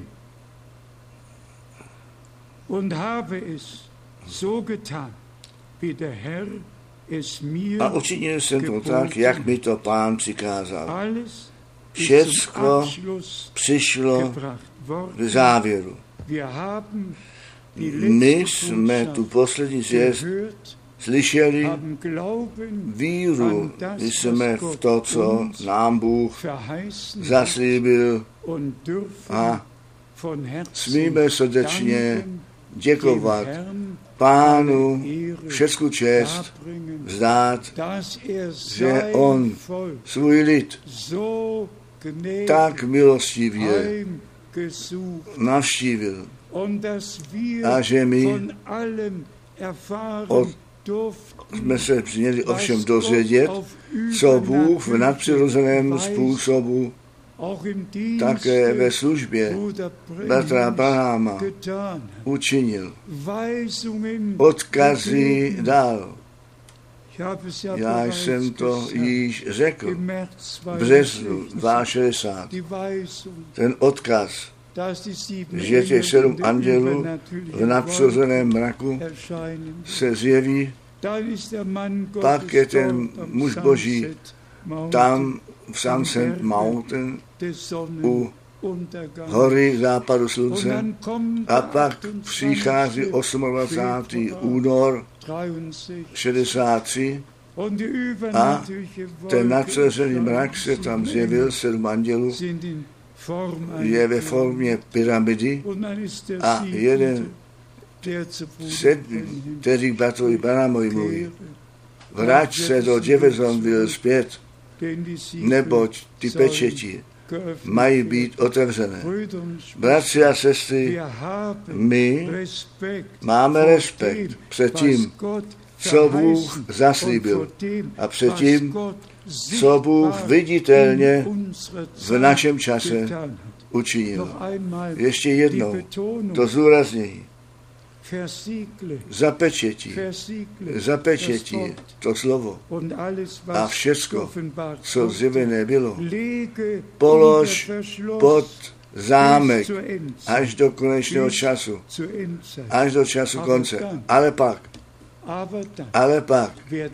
und habe es so getan, wie der Herr es mir A učinil jsem to tak, jak mi to Pán přikázal. alles ist zum Všecko Abschluss přišlo gebracht k worden. závěru. Wir haben die My letzte jsme tu Botschaft poslední zvěst gehört, slyšeli, haben Glauben víru an das, jsme was v Gott to, co uns nám Bůh verheißen hat, zaslíbil, und dürfen a von smíme Herzen srdečně danken, děkovat dem Herrn Pánu Ehre všecku čest, darbringen, vzdát, dass er že sein on Volk svůj lid so gnädig tak milostivě heimgesucht navštívil und dass wir a že my von allem erfahren od- durften, jsme se měli was ovšem Gott dozvědět, auf co Bůh v übernatürliche nadpřirozeném Weise způsobu auch im Dienste také ve službě Bruder bratra Branhams Branhama getan hat. učinil. Weisungen Odkazy gegeben. dal. Ich habe es ja Já bereits jsem to gesagt. již řekl Im März v březnu zweiundsechzig šedesát die Weisung, Ten odkaz, dass die sieben že těch Engel sedm in der andělů v übernatürlichen nadpřirozeném mraku Wolke erscheinen. se zjeví, Dann ist der Mann pak Gottes je ten dort am muž Boží Sunset Mountain tam v Sunset Mountain des u Sonnenuntergangs. hory západu Und slunce dann kommt a der pak přichází achtundzwanzigste dvacátého únor dreiundsechzig šedesát tři und die a übernatürliche ten Wolke nadpřirozený mrak se tam zjevil, sedm andělů, sind in Form je ve einer formě pyramidy und dann ist der a jeden siebente, der zu Sed, který k bratrovi Branhamovi mluví, vrať se do Jeffersonville zpět, neboť ty pečeti mají být otevřené. Bratři a sestry, my máme respekt před tím, co Bůh zaslíbil a před tím, co Bůh viditelně v našem čase učinil. Ještě jednou to zúraznění. Zapečetí, zapečetí to slovo a všecko, co zjevené bylo, polož pod zámek až do konečného času, až do času konce. Ale pak, ale pak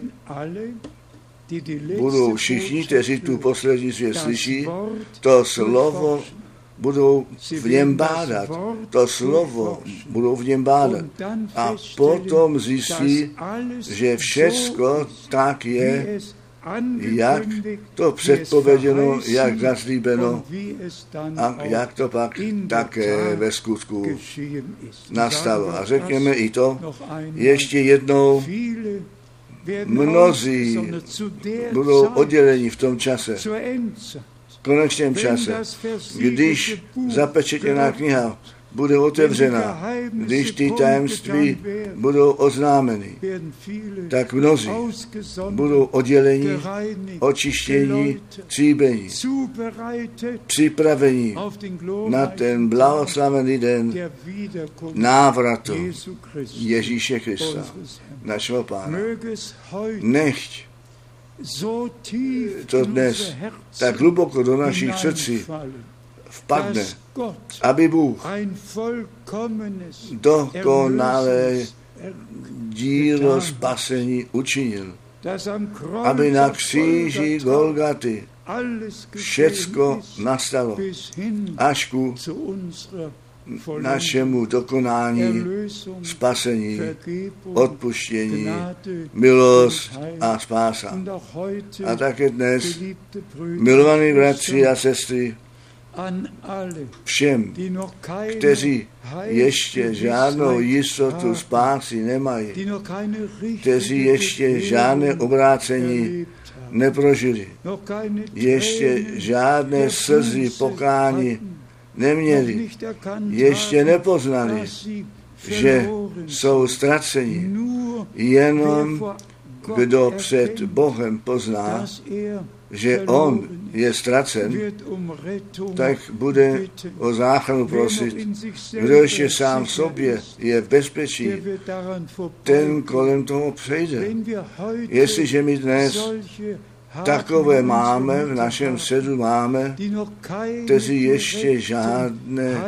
budou všichni, kteří tu poslední zvěst slyší, to slovo budou v něm bádat. To slovo budou v něm bádat. A potom zjistí, že všecko tak je, jak to předpověděno, jak zaslíbeno a jak to pak také ve skutku nastalo. A řekněme i to ještě jednou, mnozí budou odděleni v tom čase, v konečném čase, když zapečetěná kniha bude otevřena, když ty tajemství budou oznámeny, tak mnozí budou odděleni, očištění, tříbení, připravení na ten blahoslavený den návratu Ježíše Krista, našeho Pána. Nechť to dnes tak hluboko do našich srdcí vpadne, aby Bůh dokonalé dílo spasení učinil, aby na kříži Golgaty všecko nastalo až ku našemu dokonání, spasení, odpuštění, milost a spása. A také dnes, milovaní bratři a sestry, všem, kteří ještě žádnou jistotu spásy nemají, kteří ještě žádné obrácení neprožili, ještě žádné slzy pokání neměli, ještě nepoznali, že jsou ztraceni. Jenom kdo před Bohem pozná, že on je ztracen, tak bude o záchranu prosit. Kdo ještě sám v sobě je v bezpečí, ten kolem toho přejde. Jestliže my dnes takové máme, v našem středu máme, kteří ještě žádné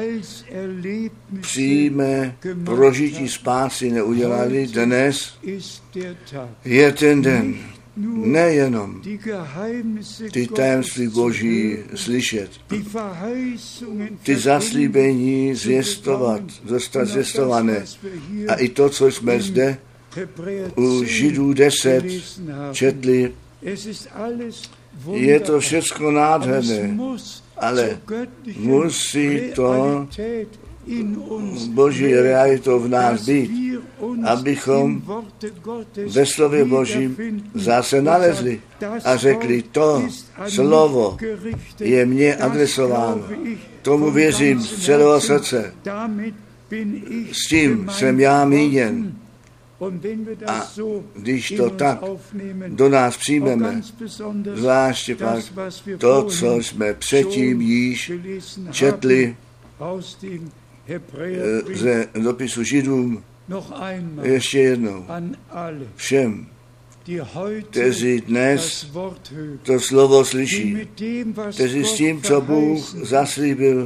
přímé prožití spásy neudělali, dnes je ten den. Nejenom ty tajemství Boží slyšet, ty zaslíbení zvěstovat, dostat zvěstované. A i to, co jsme zde u Židů deset četli, je to všecko nádherné, ale musí to Boží realitou v nás být, abychom ve slově Božím zase nalezli a řekli, to slovo je mně adresováno. Tomu věřím z celého srdce. S tím jsem já míněn. A když to tak do nás přijmeme, zvláště pak to, co jsme předtím již četli ze dopisu Židům, ještě jednou všem, kteří dnes to slovo slyší, kteří s tím, co Bůh zaslíbil,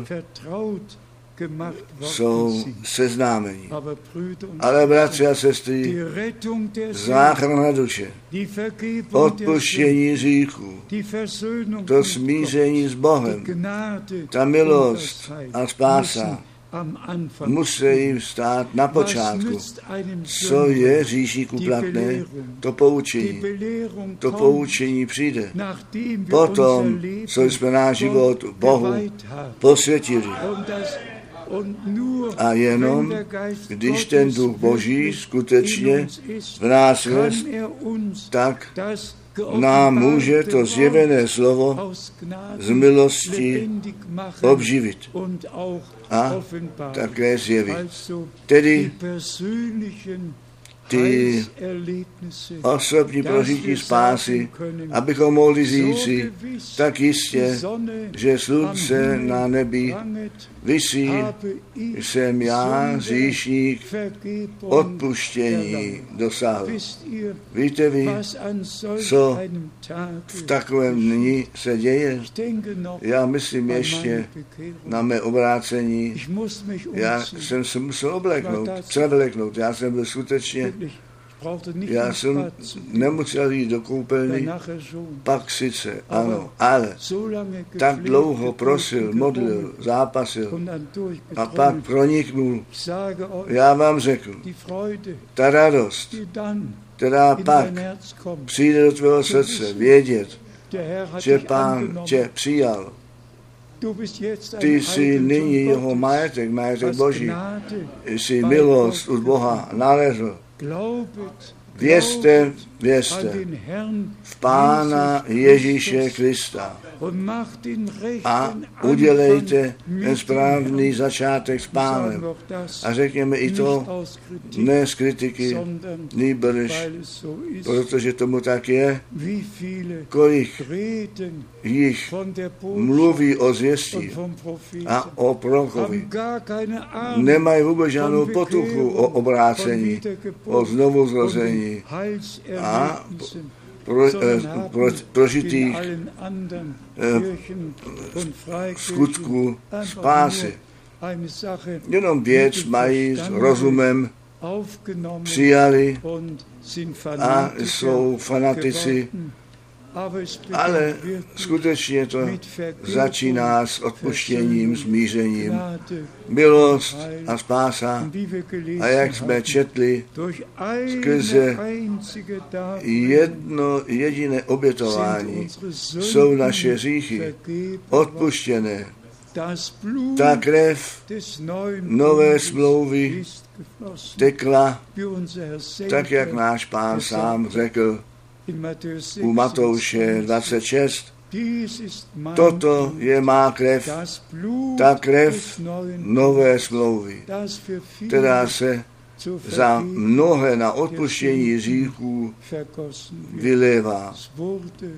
jsou seznámeni. Ale bratři a sestry, záchrana duše, odpuštění hříchů, to smíření s Bohem, ta milost a spása musí stát na počátku. Co je hříšníku platné, to poučení. To poučení přijde potom, co jsme náš život Bohu posvětili. A jenom, když ten duch Boží skutečně v nás je, tak nám může to zjevené slovo z milosti obživit a také zjevit. Tedy ty osobní prožití spásy, abychom mohli říci tak jistě, že slunce na nebi visí, jsem já, hříšník, odpuštění dosáhl. Víte vy, co v takovém dni se děje? Já myslím ještě na mé obrácení. Já jsem se musel obleknout, převleknout. Já jsem byl skutečně Já jsem nemusel jít do koupelny, pak sice, ano, ale tak dlouho prosil, modlil, zápasil a pak proniknul. Já vám řeknu, ta radost, která pak přijde do tvého srdce, vědět, že Pán tě přijal. Ty jsi nyní jeho majetek, majetek Boží. Jsi milost od Boha nalezl. Věřte, věřte v Pána Ježíše Krista a udělejte ten správný začátek s Pánem. A řekněme i to, ne z kritiky, nýbrž, protože tomu tak je, kolik jich mluví o zvěstí a o prorokovi. Nemají vůbec žádnou potuchu o obrácení, o znovuzrození a pro, pro, prožitých skutků spásy. Jenom věc mají s rozumem přijali a jsou fanatici, ale skutečně to začíná s odpuštěním, smířením, milost a spása. A jak jsme četli, skrze jedno jediné obětování jsou naše hříchy odpuštěné. Ta krev nové smlouvy tekla, tak jak náš Pán sám řekl u Matouše dvacet šest. Toto je má krev, ta krev nové smlouvy, která se za mnohé na odpuštění hříchů vylévá.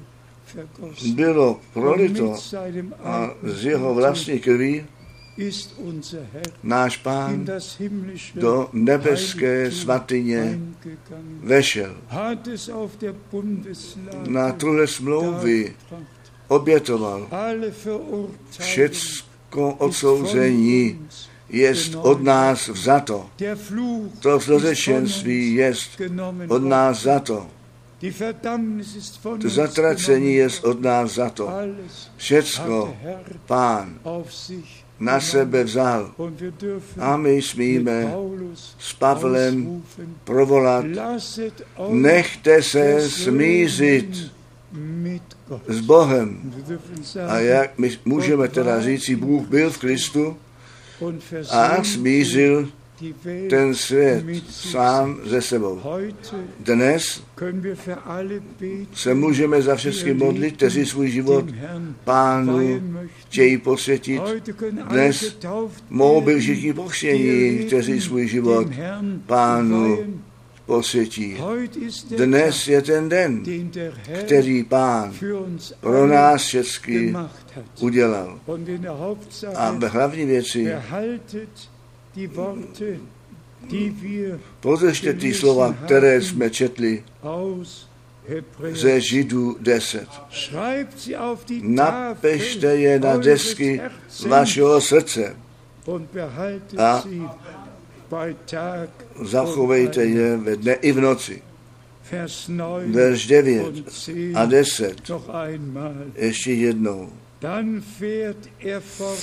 vergossen. bylo Und prolito mit seinem a z eigenen jeho vlastní krví ist unser Herr náš in Pán das himmlische do nebeské Heiligtum svatyně eingegangen, vešel. hat es auf der Bundeslade Na tuhle smlouvy dargebracht. obětoval. Alle Verurteilung Všecko odsouzení jest od nás vzato. der Fluch To ist von zlozečenství uns jest genommen od nás zato. Die Verdammnis ist von To uns zatracení genommen jest od nás zato. Alles Všecko hat der Herr Pán auf sich na genommen. sebe vzal. Und wir dürfen A my mit smíme Paulus s Pavlem ausrufen, provolat, lasset euch nechte se versöhnen smířit mit Gott. s Bohem. Wir dürfen A sagen, jak my můžeme teda říci, Bůh byl v Kristu und a versöhnt smířil die Welt ten svět mit sich sám selbst. ze sebou. Heute Dnes können wir für alle beten, se můžeme za všechny modlit, kteří svůj život dem Herrn Pánu weihen möchten. chtějí posvětit. Heute können alle Dnes getauft mohou být werden, všichni die pochřtění, kteří Leben svůj život dem Herrn Pánu weihen. posvětí. Heute ist der Dnes Tag, je ten den, den der Herr který Pán für uns pro alle nás všechny gemacht hat. udělal. Und in der A Hauptsache v hlavní věci behaltet die Worte, die wir podržte ty slova, které jsme četli aus Hebräer. ze Židů deset. Schreibt sie auf die Napište Tafel je na eures desky Herzens vašeho srdce. und behaltet A sie bei Tag zachovejte und Nacht. je ve dne i v noci. Vers neun Verš devět und zehn a deset. noch einmal. Ještě jednou. Dann fährt er fort.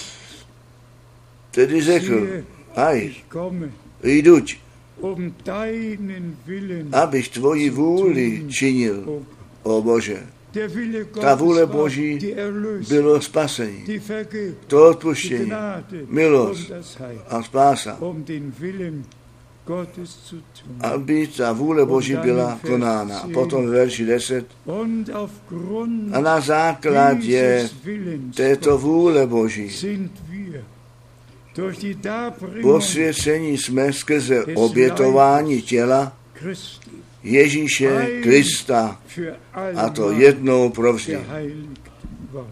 Tedy řekl, Siehe, aj, ich komme, jduť, um deinen Willen abych tvoji zu vůli tun. činil, O o Bože. Der Wille Ta vůle Gottes war Boží die Erlösung, bylo spasení, die Vergebung, to die odpuštění Gnade milost. und das Heil, a spása. um den Willen Gottes zu tun. Aby ta vůle Boží byla konána. A potom v verši deset. Und aufgrund A na základě dieses Willens této vůle Boží sind wir durch die Darbringung posvěcení jsme skrze obětování těla Christi Ježíše Krista, für a to allemal jednou provždy. geheiligt worden.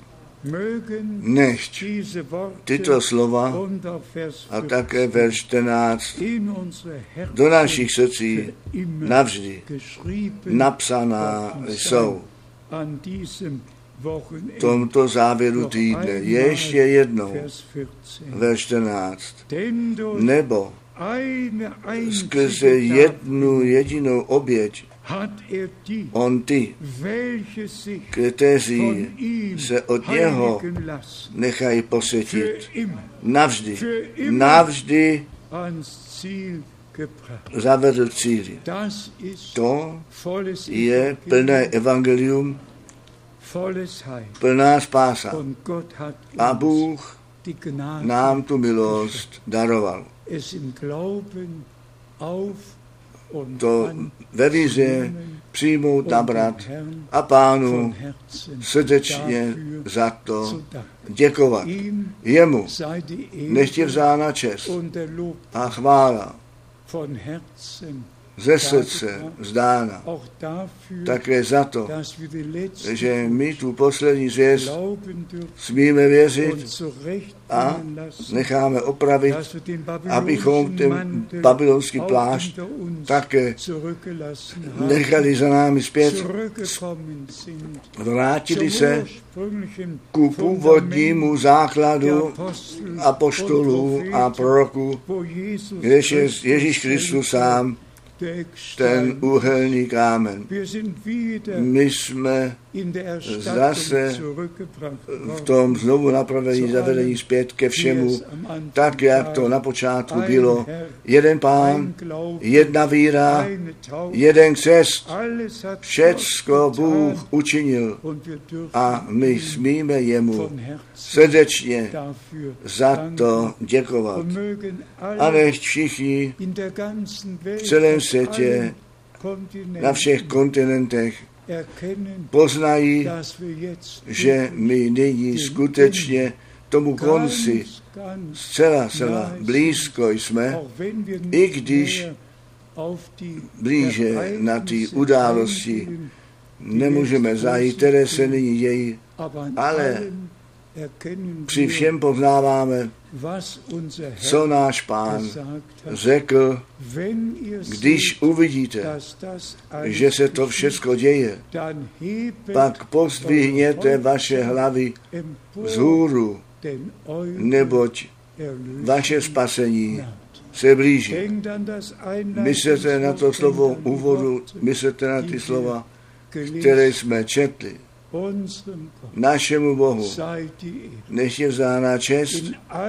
Mögen Nechť diese Worte tyto slova und auch Vers a také verš čtrnáct in unsere Herzen do našich srdcí für immer navždy geschrieben napsaná worden sein. jsou. An diesem V Wochenende tomto závěru noch týdne einmal ještě jednou Vers vierzehn. verš čtrnáct. Denn durch Nebo eine skrze einzige jednu jedinou oběť hat er die, on ty, welche sich kteří von ihm se od něho heiligen lassen, nechají für posvětit immer navždy, für immer navždy ans Ziel gebracht. zavedl cíli. Das ist To volles je Evangelium, plné evangelium, volles Heil. plná spása. Und Gott hat A uns Bůh die Gnade, nám tu milost daroval. es im Glauben auf und To an ve víře přijmout, und nabrat dem Herrn a von Pánu Herzen srdečně dafür za to zu danken. děkovat. Ihm Jemu sei die nechť je Ehre vzána čest und der Lob a chvála von Herzen ze srdce vzdána. auch dafür, Také za to, dass wir die letzte že my tu poslední zvěst glauben dürfen smíme und věřit a zurechtbringen lassen, necháme opravit, dass wir den abychom babylonischen ten Mantel babylonský auch plášť hinter uns také zurückgelassen haben, nechali za námi zpět, zurückgekommen sind vrátili zum se ursprünglichen ku původnímu Fundament základu der Apostel apoštolů und a Propheten, proroků, wo Jesus když je Christus Ježíš Kristus selbst sám der ten Eckstein. úhelný kámen. Wir sind wieder My jsme in der Erstattung zase zurückgebracht v worden, tom znovu napravení, zavedení zpět ke wie všemu, es am Anfang tak jak to war. na počátku Ein bylo. Herr, Jeden Pán, ein Glaube, jedna víra, eine Taufe, jeden křest, alles hat všecko Gott Bůh getan učinil und wir dürfen a my ihm smíme jemu von Herzen srdečně dafür za to danken. děkovat. Und mögen A alle nechť všichni in der ganzen Welt, v celém auf světě, allen na všech Kontinenten kontinentech erkennen, poznají, dass wir jetzt že my nyní skutečně tomu konci ganz, ganz zcela, zcela blízko jsme, auch wenn wir i nicht když näher auf die blíže na ty Ereignisse události eingehen, nemůžeme zajít, které se nyní dějí, ale při všem poznáváme, co náš Pán řekl, když uvidíte, že se to všechno děje, pak pozdvihněte vaše hlavy vzhůru, neboť vaše spasení se blíží. Myslete na to slovo úvodu, myslete na ty slova, které jsme četli. Našemu Bohu nech je vzána čest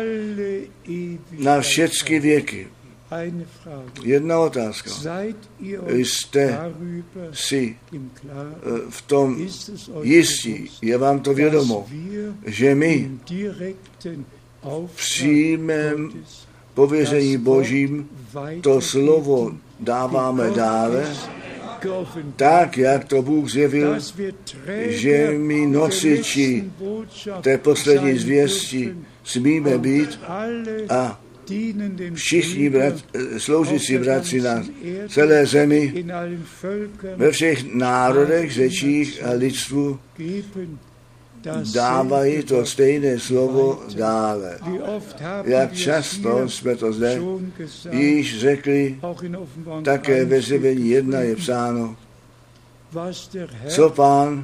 na všechny věky. Jedna otázka. Jste si v tom jistí, je vám to vědomo, že my v přímém pověření Božím to slovo dáváme dále, tak, jak to Bůh zjevil, že my nosiči té poslední zvěsti smíme být a všichni brat, sloužící bratři na celé zemi, ve všech národech, řečích a lidstvu dávají to stejné slovo dále. Jak často jsme to zde již řekli, také ve Zjevení jedna je psáno, co Pán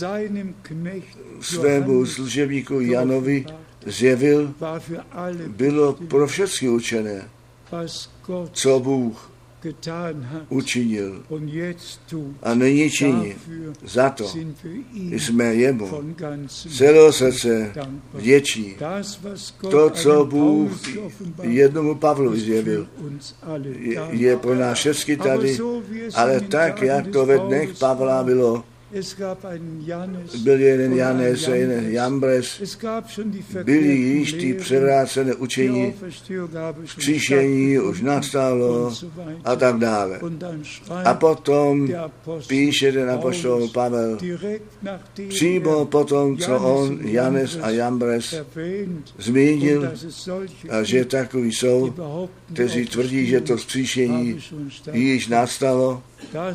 svému služebníku Janovi zjevil, bylo pro všechny určené, co Bůh učinil a nyní činí. Za to jsme jemu celého srdce vděční. To, co Bůh jednomu Pavlovi zjevil, je pro nás všechny tady, ale tak, jak to ve dnech Pavla bylo, byl jeden Janes a jeden Jambres, byli již ty převrácené učení, vzkříšení už nastalo a tak dále. A potom píše ten apoštol Pavel, přímo po tom, co on, Janes a Jambres, zmínil, a že takový jsou, kteří tvrdí, že to vzkříšení již nastalo,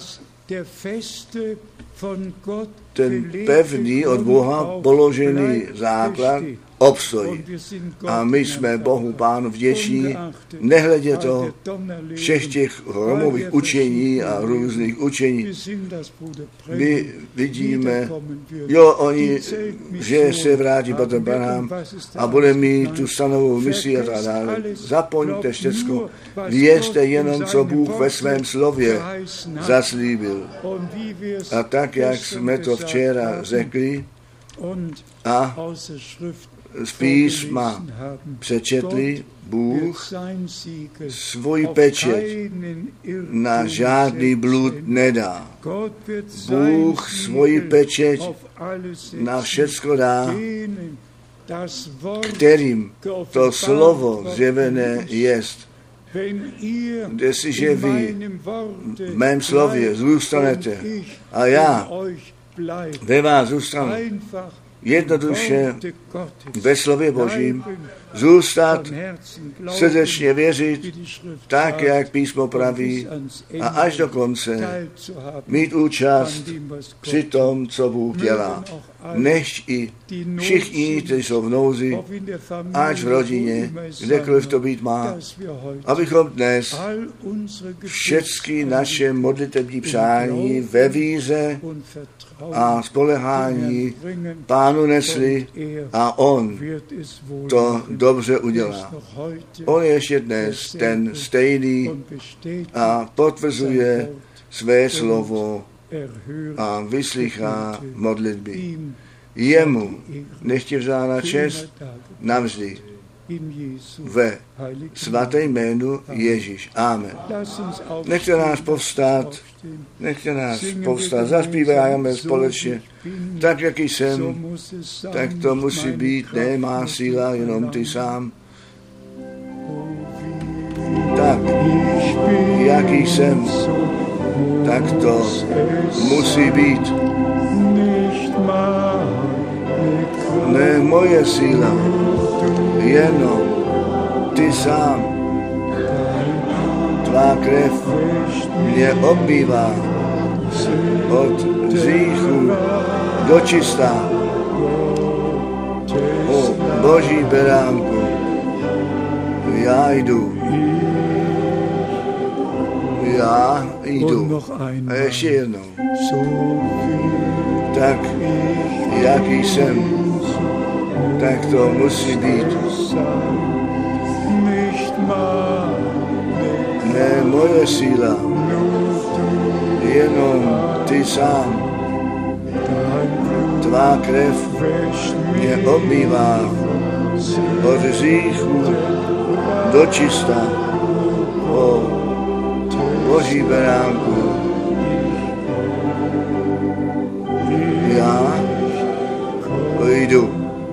ten pevný od Boha položený základ obstojí. A my jsme Bohu Pánu vděční, nehledě to všech těch hromových učení a různých učení. My vidíme, jo, oni, že se vrátí potom Branham a bude mít tu stanovou misi a tak dále. Zapoňte všecko, věřte jenom, co Bůh ve svém slově zaslíbil. A tak, jak jsme to včera řekli a z písma přečetli, Bůh svůj pečeť na žádný blud nedá. Bůh svůj pečeť na všecko dá, kterým to slovo zjevené jest. Jestliže vy v mém slově zůstanete a já ve vás zůstanu, jednoduše ve slově Božím zůstat, srdečně věřit, tak, jak písmo praví, a až do konce mít účast při tom, co Bůh dělá. Nechť i všichni, kteří jsou v nouzi, ať v rodině, kdekoliv to být má, abychom dnes všechny naše modlitební přání ve víře a spolehání Pánu nesli a On to dobře udělá. On je ještě dnes ten stejný a potvrzuje své slovo a vyslychá modlitby. Jemu nechtě vzána čest navždy ve svaté jménu Ježíš. Amen. Nechte nás povstát, nechte nás povstát, zaspíváme společně, tak, jak jsem, tak to musí být, ne má síla, jenom ty sám. Tak, jaký jsem, tak to musí být. Ne moje síla, jenom ty sám. Tvá krev mě obmývá od z hříchu dočistá. O Boží beránku, já jdu. Já jdu. A ještě jednou. Tak, jaký jsem, tak to musí být. Ne moje síla, jenom ty sám. Tvá krev mě obmývá od hříchu do čista. O Boží beránku, já jdu.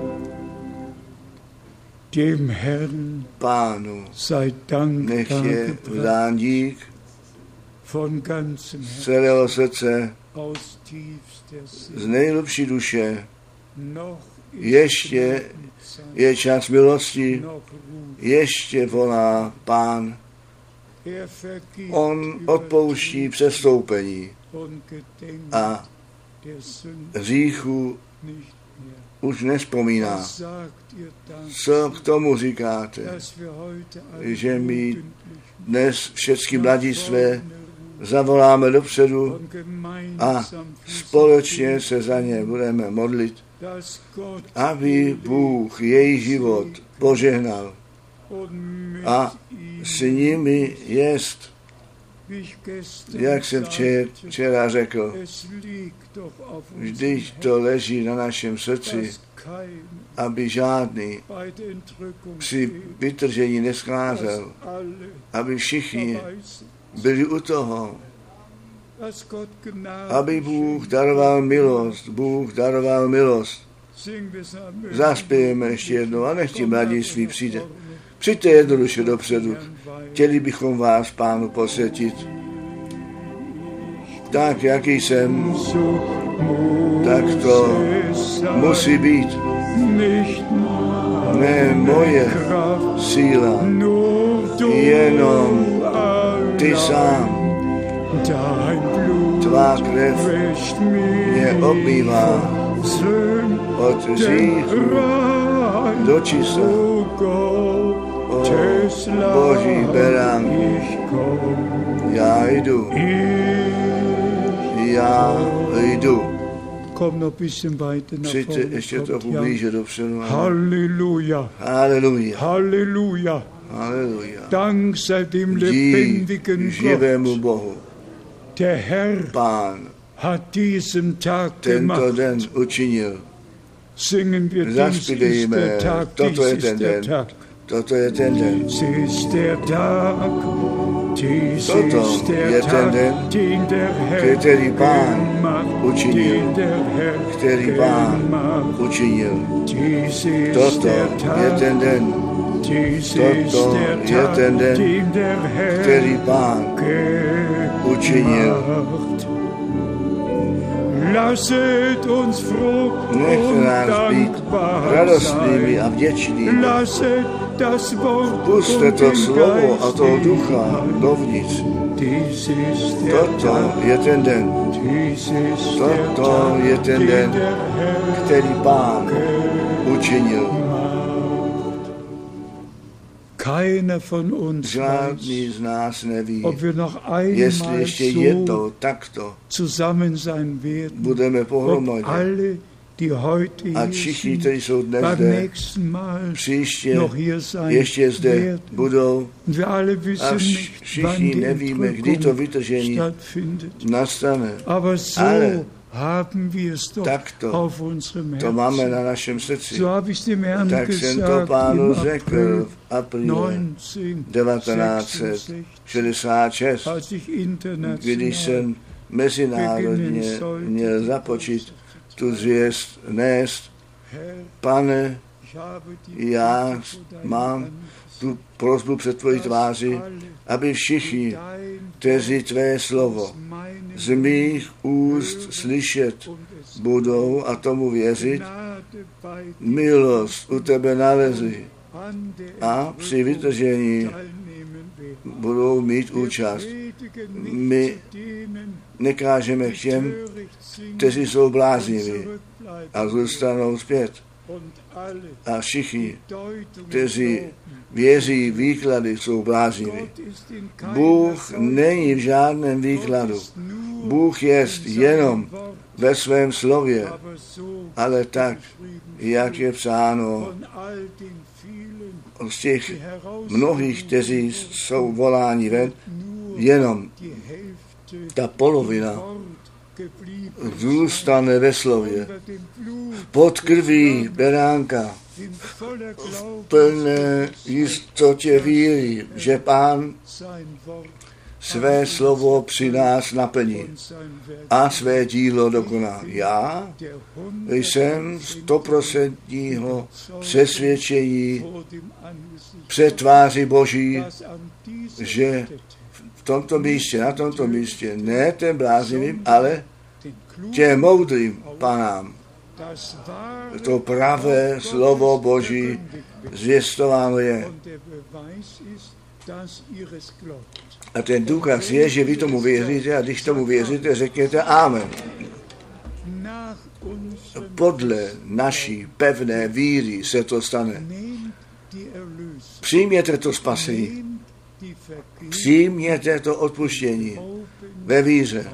Dem Herrn Pánu sei Dank nech je vzdán dík von ganzem z Herzen, celého srdce, aus tiefster z Seele. nejhlubší duše. Noch ist Ještě Gnadenzeit, je čas milosti, noch ruft. ještě volá Pán. Er vergibt On odpouští přestoupení und gedenkt a der Sünde hříchu nicht mehr. už nespomíná. Was sagt ihr dann, Co k tomu říkáte, dass wir heute alle že my jugendlich dnes všechny mladistvé zavoláme dopředu und gemeinsam a für sie společně se za ně budeme modlit, dass Gott aby Bůh jejich život požehnal und mit a ihm, s nimi jest, wie ich gestern jak jsem včer, sagte, včera řekl, es liegt doch auf vždyť unserem to leží na našem srdci, Herzen, dass keiner aby žádný bei der Entrückung při fehlt, vytržení dass nescházel, alle aby všichni dabei sind, byli u toho, dass Gott Gnade aby Bůh daroval milost, Bůh daroval milost. Singen wir es am Ende. Zaspějeme ještě jednou a nech ti mladiství přijde. Přijďte jednoduše dopředu. Chtěli bychom vás Pánu posvětit. Tak, jaký jsem, tak to musí být. Ne moje síla, jenom ty sám. Tvá krev mě obmývá od hříchu do čista. O Boží beránku, já jdu. Já jdu. Komm noch ein bisschen weiter nach Přijďte vorne. ještě Kommt, trochu ja. blíže dopředu. Halleluja. Halleluja. Halleluja. Halleluja. Dank sei dem Dík lebendigen živému Gott. Bohu. Der Herr Pán hat diesen Tag tento gemacht. den učinil. Singen wir, dies ist Zaspívejme, der Tag, dies toto je ist ten der den. Tag. Toto je ten den. Dies ist der Tag, dies Toto ist der je ten Tag, den, den der Herr který Pán gemacht, učinil. den der Herr Který Pán gemacht. učinil. Dies ist Toto der je Tag, ten den, dies toto ist der je Tag, ten den, den der Herr který Pán učinil. gemacht. Lasset uns froh Nechte und nás být dankbar radostnými sein. a vděčnými. Lasset das Wort Puste und to den slovo a Geist toho ducha hinein. dovnitř. Dies ist der Toto Tag, je ten den, dies ist der toto Tag, je ten den den, der Herr který Pán učinil. Keiner von uns Žádný weiß, z nás neví, ob wir noch jestli einmal ještě so jednou takto zusammen sein werden, budeme ob pohromadě. alle, die heute A hier všichni, sind, kteří jsou dnes beim zde, nächsten Mal příště noch hier sein ještě zde werden. budou. Und wir alle A wissen vš- nicht, wann všichni die nevíme, kdy to Entrückung vytržení stattfindet. nastane. Aber so Ale haben wir es doch takto auf unserem to máme Herzen. na našem srdci. So habe ich dem Herrn Tak jsem to gesagt Pánu im řekl April v apríle devatenáct set šedesát šest, als ich když international jsem mezinárodně měl započít tu zvěst nést. Herr, Pane, ich habe die já Bitte vor deinem mám Angesicht, tu prosbu před tvojí tváři, alle, aby všichni, dein kteří tvé slovo aus meinem z mých úst slyšet und es budou a tomu věřit, Gnade bei dir milost u tebe nalezli an der a při vytržení teilnehmen werden. budou mít účast. My nekážeme k těm, kteří jsou blázniví a zůstanou zpět. A všichni, kteří věří výklady, jsou blázniví. Bůh není v žádném výkladu. Bůh je jenom ve svém slově, ale tak, jak je psáno z těch mnohých, kteří jsou voláni ven, jenom ta polovina zůstane ve slově. Pod krví beránka v plné jistotě víry, že Pán své slovo při nás naplní a své dílo dokoná. Já jsem stoprocentního přesvědčení před tváří Boží, že v tomto místě, na tomto místě, ne ten bláznivým, ale těm moudrým panám, to pravé slovo Boží zvěstováno je. A ten důkaz je, že vy tomu věříte a když tomu věříte, řekněte amen. Podle naší pevné víry se to stane. Přijměte to spasení. Přijměte to odpuštění ve víře.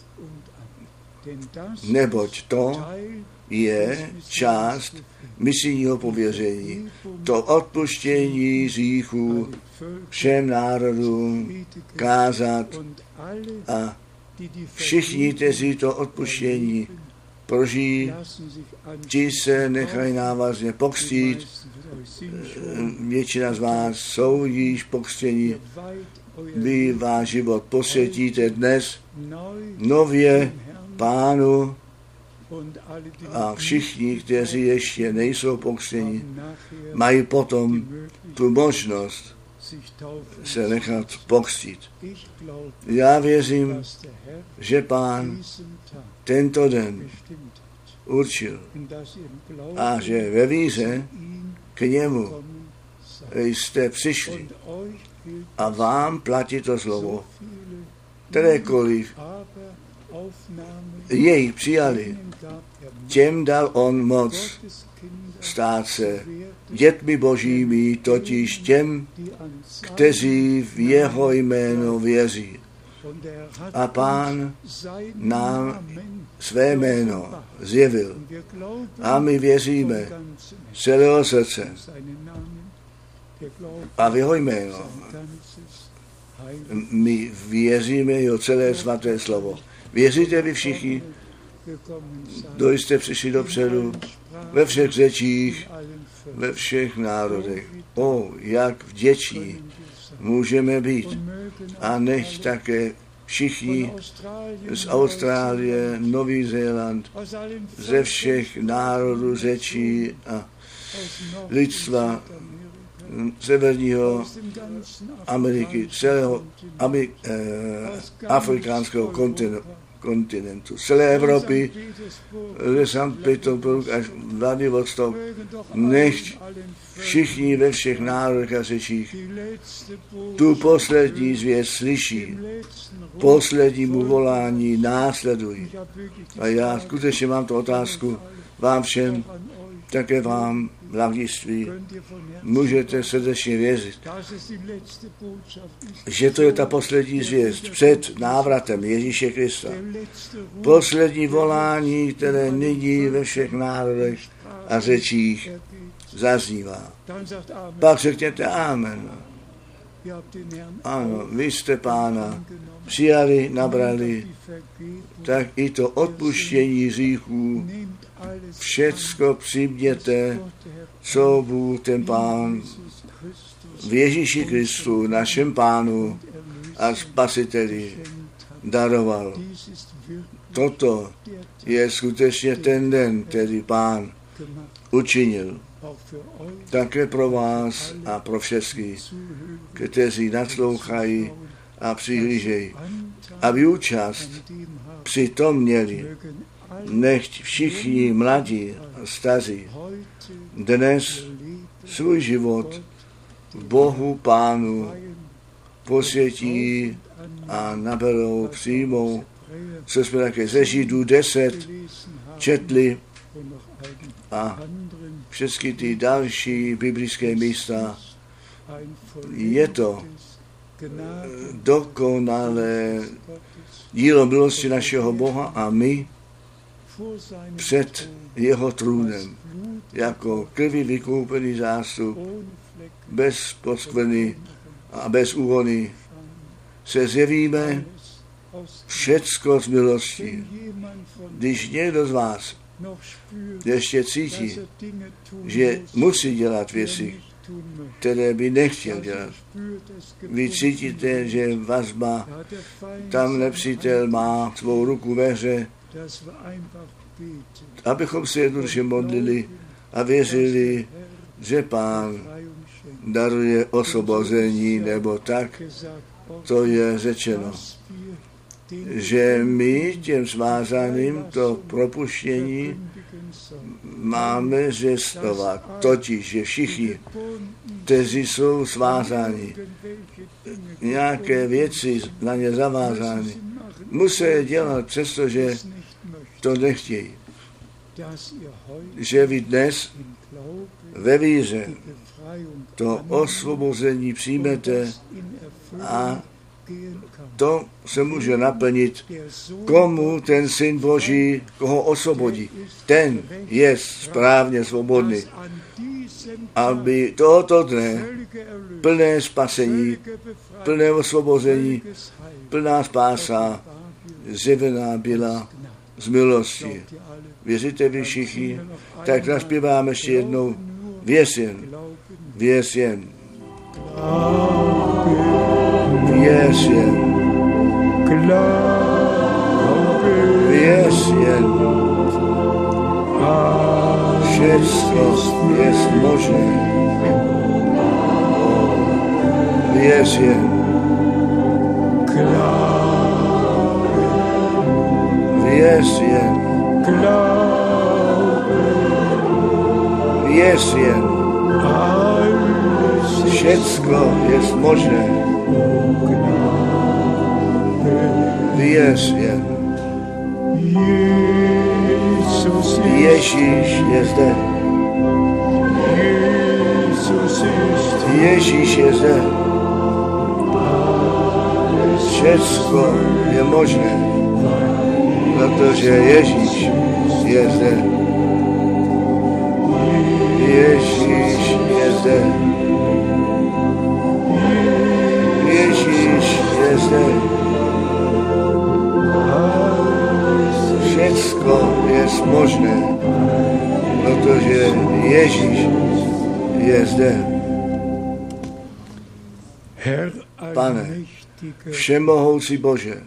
Neboť to je část misijního pověření. To odpuštění hříchů všem národům kázat a všichni, kteří to odpuštění prožijí, ti se nechají návazně pokřtít. Většina z vás jsou již pokřtěni. Vy váš život posvětíte dnes nově Pánu a všichni, kteří ještě nejsou pokřtěni, mají potom tu možnost se nechat pokřtít. Já věřím, že Pán tento den určil a že ve víře k němu jste přišli a vám platí to slovo, kterékoliv jej přijali, těm dal on moc stát se dětmi božími, totiž těm, kteří v jeho jméno věří. A Pán nám své jméno zjevil. A my věříme celého srdce a v jeho jméno. My věříme jeho celé svaté slovo. Věříte vy všichni, kdo jste přišli dopředu, ve všech řečích, ve všech národech. O, jak vděční můžeme být. A nech také všichni z Austrálie, Nový Zéland, ze všech národů, řečí a lidstva severního Ameriky, celého Ameri- eh, afrikánského kontinentu, kontinentu, celé Evropy, ze Sankt Petersburg až Vladivostok, nechť všichni ve všech národech a řečích tu poslední zvěst slyší, poslednímu volání následují. A já skutečně mám tu otázku vám všem, také vám, mladiství, můžete srdečně věřit, že to je ta poslední zvěst před návratem Ježíše Krista. Poslední volání, které nyní ve všech národech a řečích zaznívá. Pak řekněte amen. Ano, vy jste Pána přijali, nabrali, tak i to odpuštění hříchů všecko přijměte, co Bůh ten Pán v Ježíši Kristu, našem Pánu a Spasiteli, daroval. Toto je skutečně ten den, který Pán učinil. Také pro vás a pro všechny, kteří naslouchají a přihlížejí, aby účast při tom měli. Nechť všichni mladí a staří dnes svůj život Bohu Pánu posvětí a naberou, přijmou. Co jsme také ze Židů deset četli a všechny ty další biblické místa. Je to dokonalé dílo milosti našeho Boha a my před jeho trůnem jako krví vykoupený zástup bez poskvrny a bez úhony se zjevíme všecko z milosti. Když někdo z vás ještě cítí, že musí dělat věci, které by nechtěl dělat. Vy cítíte, že vazba, tam nepřítel má svou ruku ve hře, abychom se jednoduše modlili a věřili, že Pán daruje osvobození, nebo tak, to je řečeno, že my těm svázaným to propuštění máme zvěstovat, totiž, že všichni, kteří jsou svázáni, nějaké věci na ně zavázány, musí dělat, přestože to nechtějí. Že vy dnes ve víře to osvobození přijmete a to se může naplnit, komu ten Syn Boží, koho osvobodí. Ten je správně svobodný, aby tohoto dne plné spasení, plné osvobození, plná spása zjevená byla z milosti. Věříte vy všichni? Tak naspíváme ještě jednou. Věř jen, věř jen. Věř jen. Věř jen. Všecko je možné. Věř jen. Věř jen. Věř jen. Všecko je možné. Věř jen. Ježíš je zde. Ježíš je zde. Všecko je možné, protože Ježíš je zde. Ježíš je zde. Ježíš je zde. Všecko je možné, protože Ježíš je zde. Pane, všemohoucí Bože,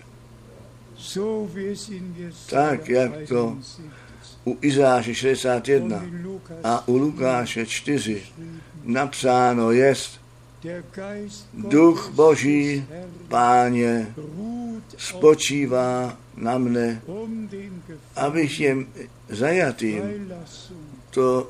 tak, jak to u Izáše šedesát jedna a u Lukáše čtyři napsáno jest, Duch Boží, Páně, spočívá na mne, abych těm zajatým to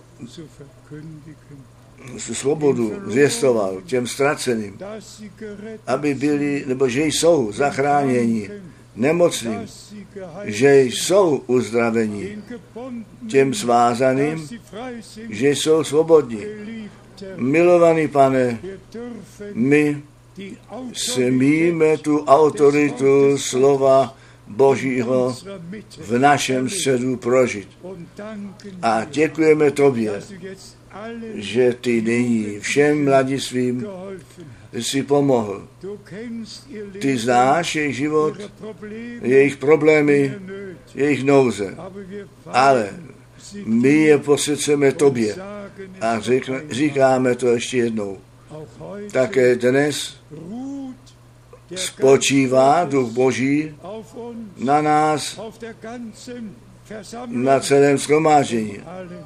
svobodu zvěstoval, těm ztraceným, aby byli, nebo že jsou zachráněni, nemocným, že jsou uzdraveni, těm svázaným, že jsou svobodní. Milovaný Pane, my smíme tu autoritu slova Božího v našem středu prožít. A děkujeme Tobě, že Ty nyní všem mladistvím si pomohl. Ty znáš jejich život, jejich problémy, jejich nouze. Ale my je posvěcujeme Tobě a řekne, říkáme to ještě jednou. Také dnes spočívá Duch Boží na nás, na celém shromáždění.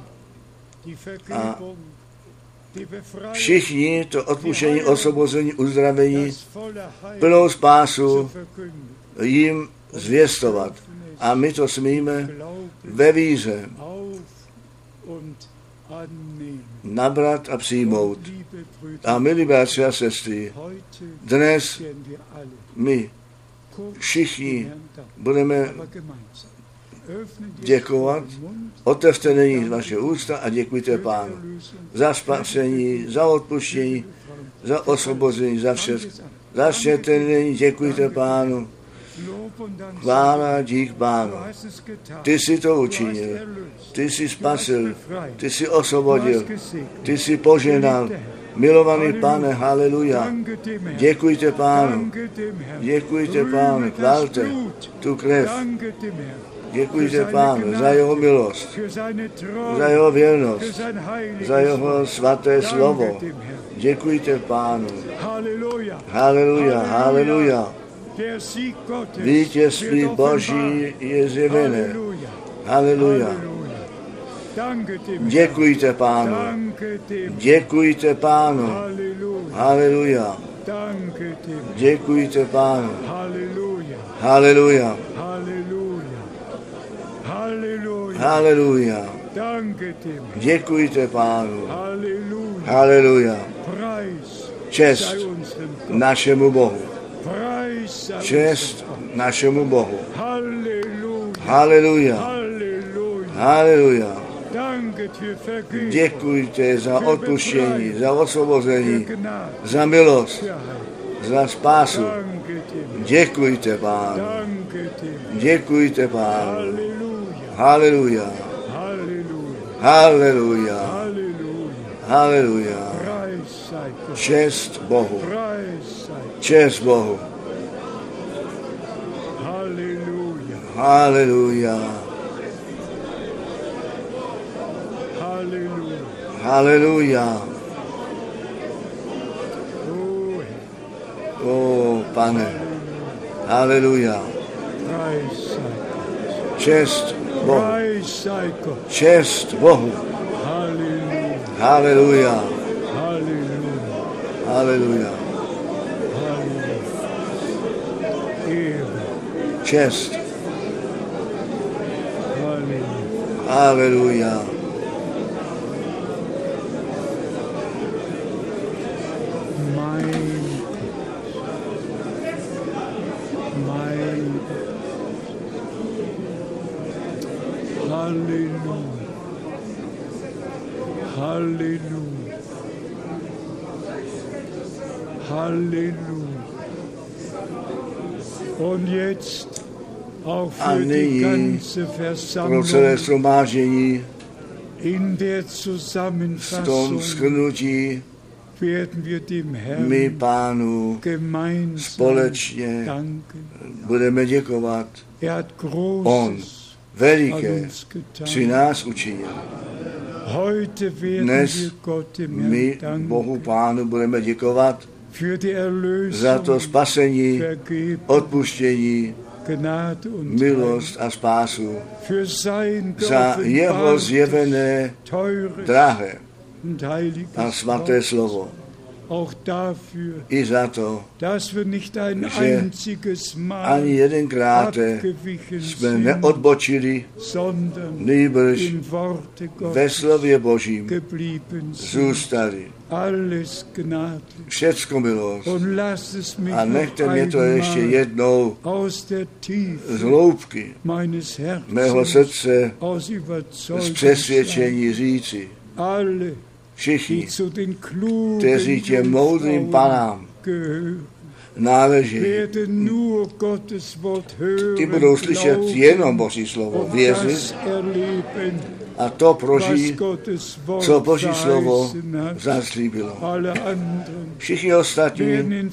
A všichni to odpuštění, osvobození, uzdravení, plnou spásu jim zvěstovat. A my to smíme ve víře nabrat a přijmout. A milí bratři a sestry, dnes my všichni budeme děkovat. Otevřte nyní vaše ústa a děkujte Pánu za spasení, za odpuštění, za osvobození, za všechno. Začněte nyní, děkujte Pánu. Chvála, dík Pánu. Ty jsi to učinil. Ty jsi spasil. Ty jsi osvobodil. Ty jsi poženal. Milovaný Pane, haleluja. Děkujte Pánu. Děkujte Pánu. Chválte tu krev. Děkujte Pánu za jeho milost, za jeho věrnost, za jeho svaté slovo. Děkujte Pánu. Haleluja, haleluja. Vítězství Boží je zjevené. Haleluja. Děkujte Pánu. Děkujte Pánu. Haleluja. Děkujte Pánu. Haleluja. Haleluja. Děkujte Pánu. Haleluja. Čest našemu Bohu. Čest našemu Bohu. Haleluja. Haleluja. Děkujte za odpuštění, za osvobození, za milost, za spásu. Děkujte Pánu. Děkujte Pánu. Haleluja. Haleluja. Haleluja. Čest Bohu. Čest Bohu. Haleluja. Haleluja. O, Pane. Haleluja. Čest Bohu. Čest Bohu. Haleluja. Haleluja. Čest. Haleluja. A nyní pro celé shromáždění v tom shrnutí my Pánu společně budeme děkovat. On veliké při nás učinil. Dnes my Bohu Pánu budeme děkovat za to spasení, odpuštění, milost a spásu, za jeho zjevené drahé a svaté slovo. I za to, že ani jedenkrát jsme neodbočili, nýbrž ve slově Božím zůstali. Všecko milost. A nechte mě to ještě jednou z hloubky mého srdce z přesvědčení říci. Všichni, kteří těm moudrým panám náleží, ty budou slyšet jenom Boží slovo, věřit a to prožijí, co Boží slovo zaslíbilo. Všichni ostatní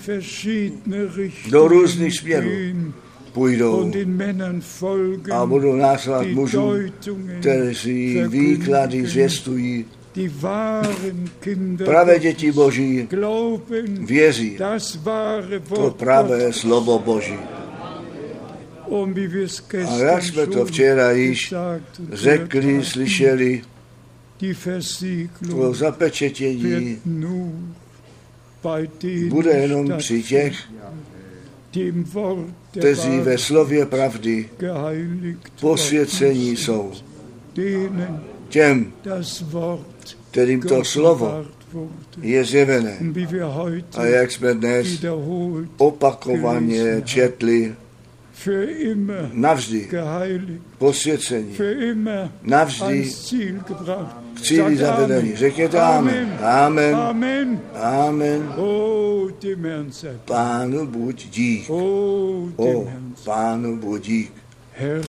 do různých směrů půjdou a budou následovat mužů, kteří výklady zvěstují. Pravé děti Boží věří to pravé slovo Boží. A jak jsme to včera již řekli, slyšeli, to zapečetění bude jenom při těch, kteří ve slově pravdy posvěcení jsou. těm, das Wort kterým to slovo geoffenbart wurde. je zjevené. Und wie wir A heute jak jsme dnes wiederholt opakovaně četli, für immer navždy geheiligt, posvěcení, für immer navždy ans Ziel gebracht. k cíli Sagt zavedení. Amen. Řekněte amen. Amen. Amen. Amen. Oh, dem Herrn sei Dank. Pánu buď dík. Oh, dem O, Herrn sei Pánu buď dík. Herr,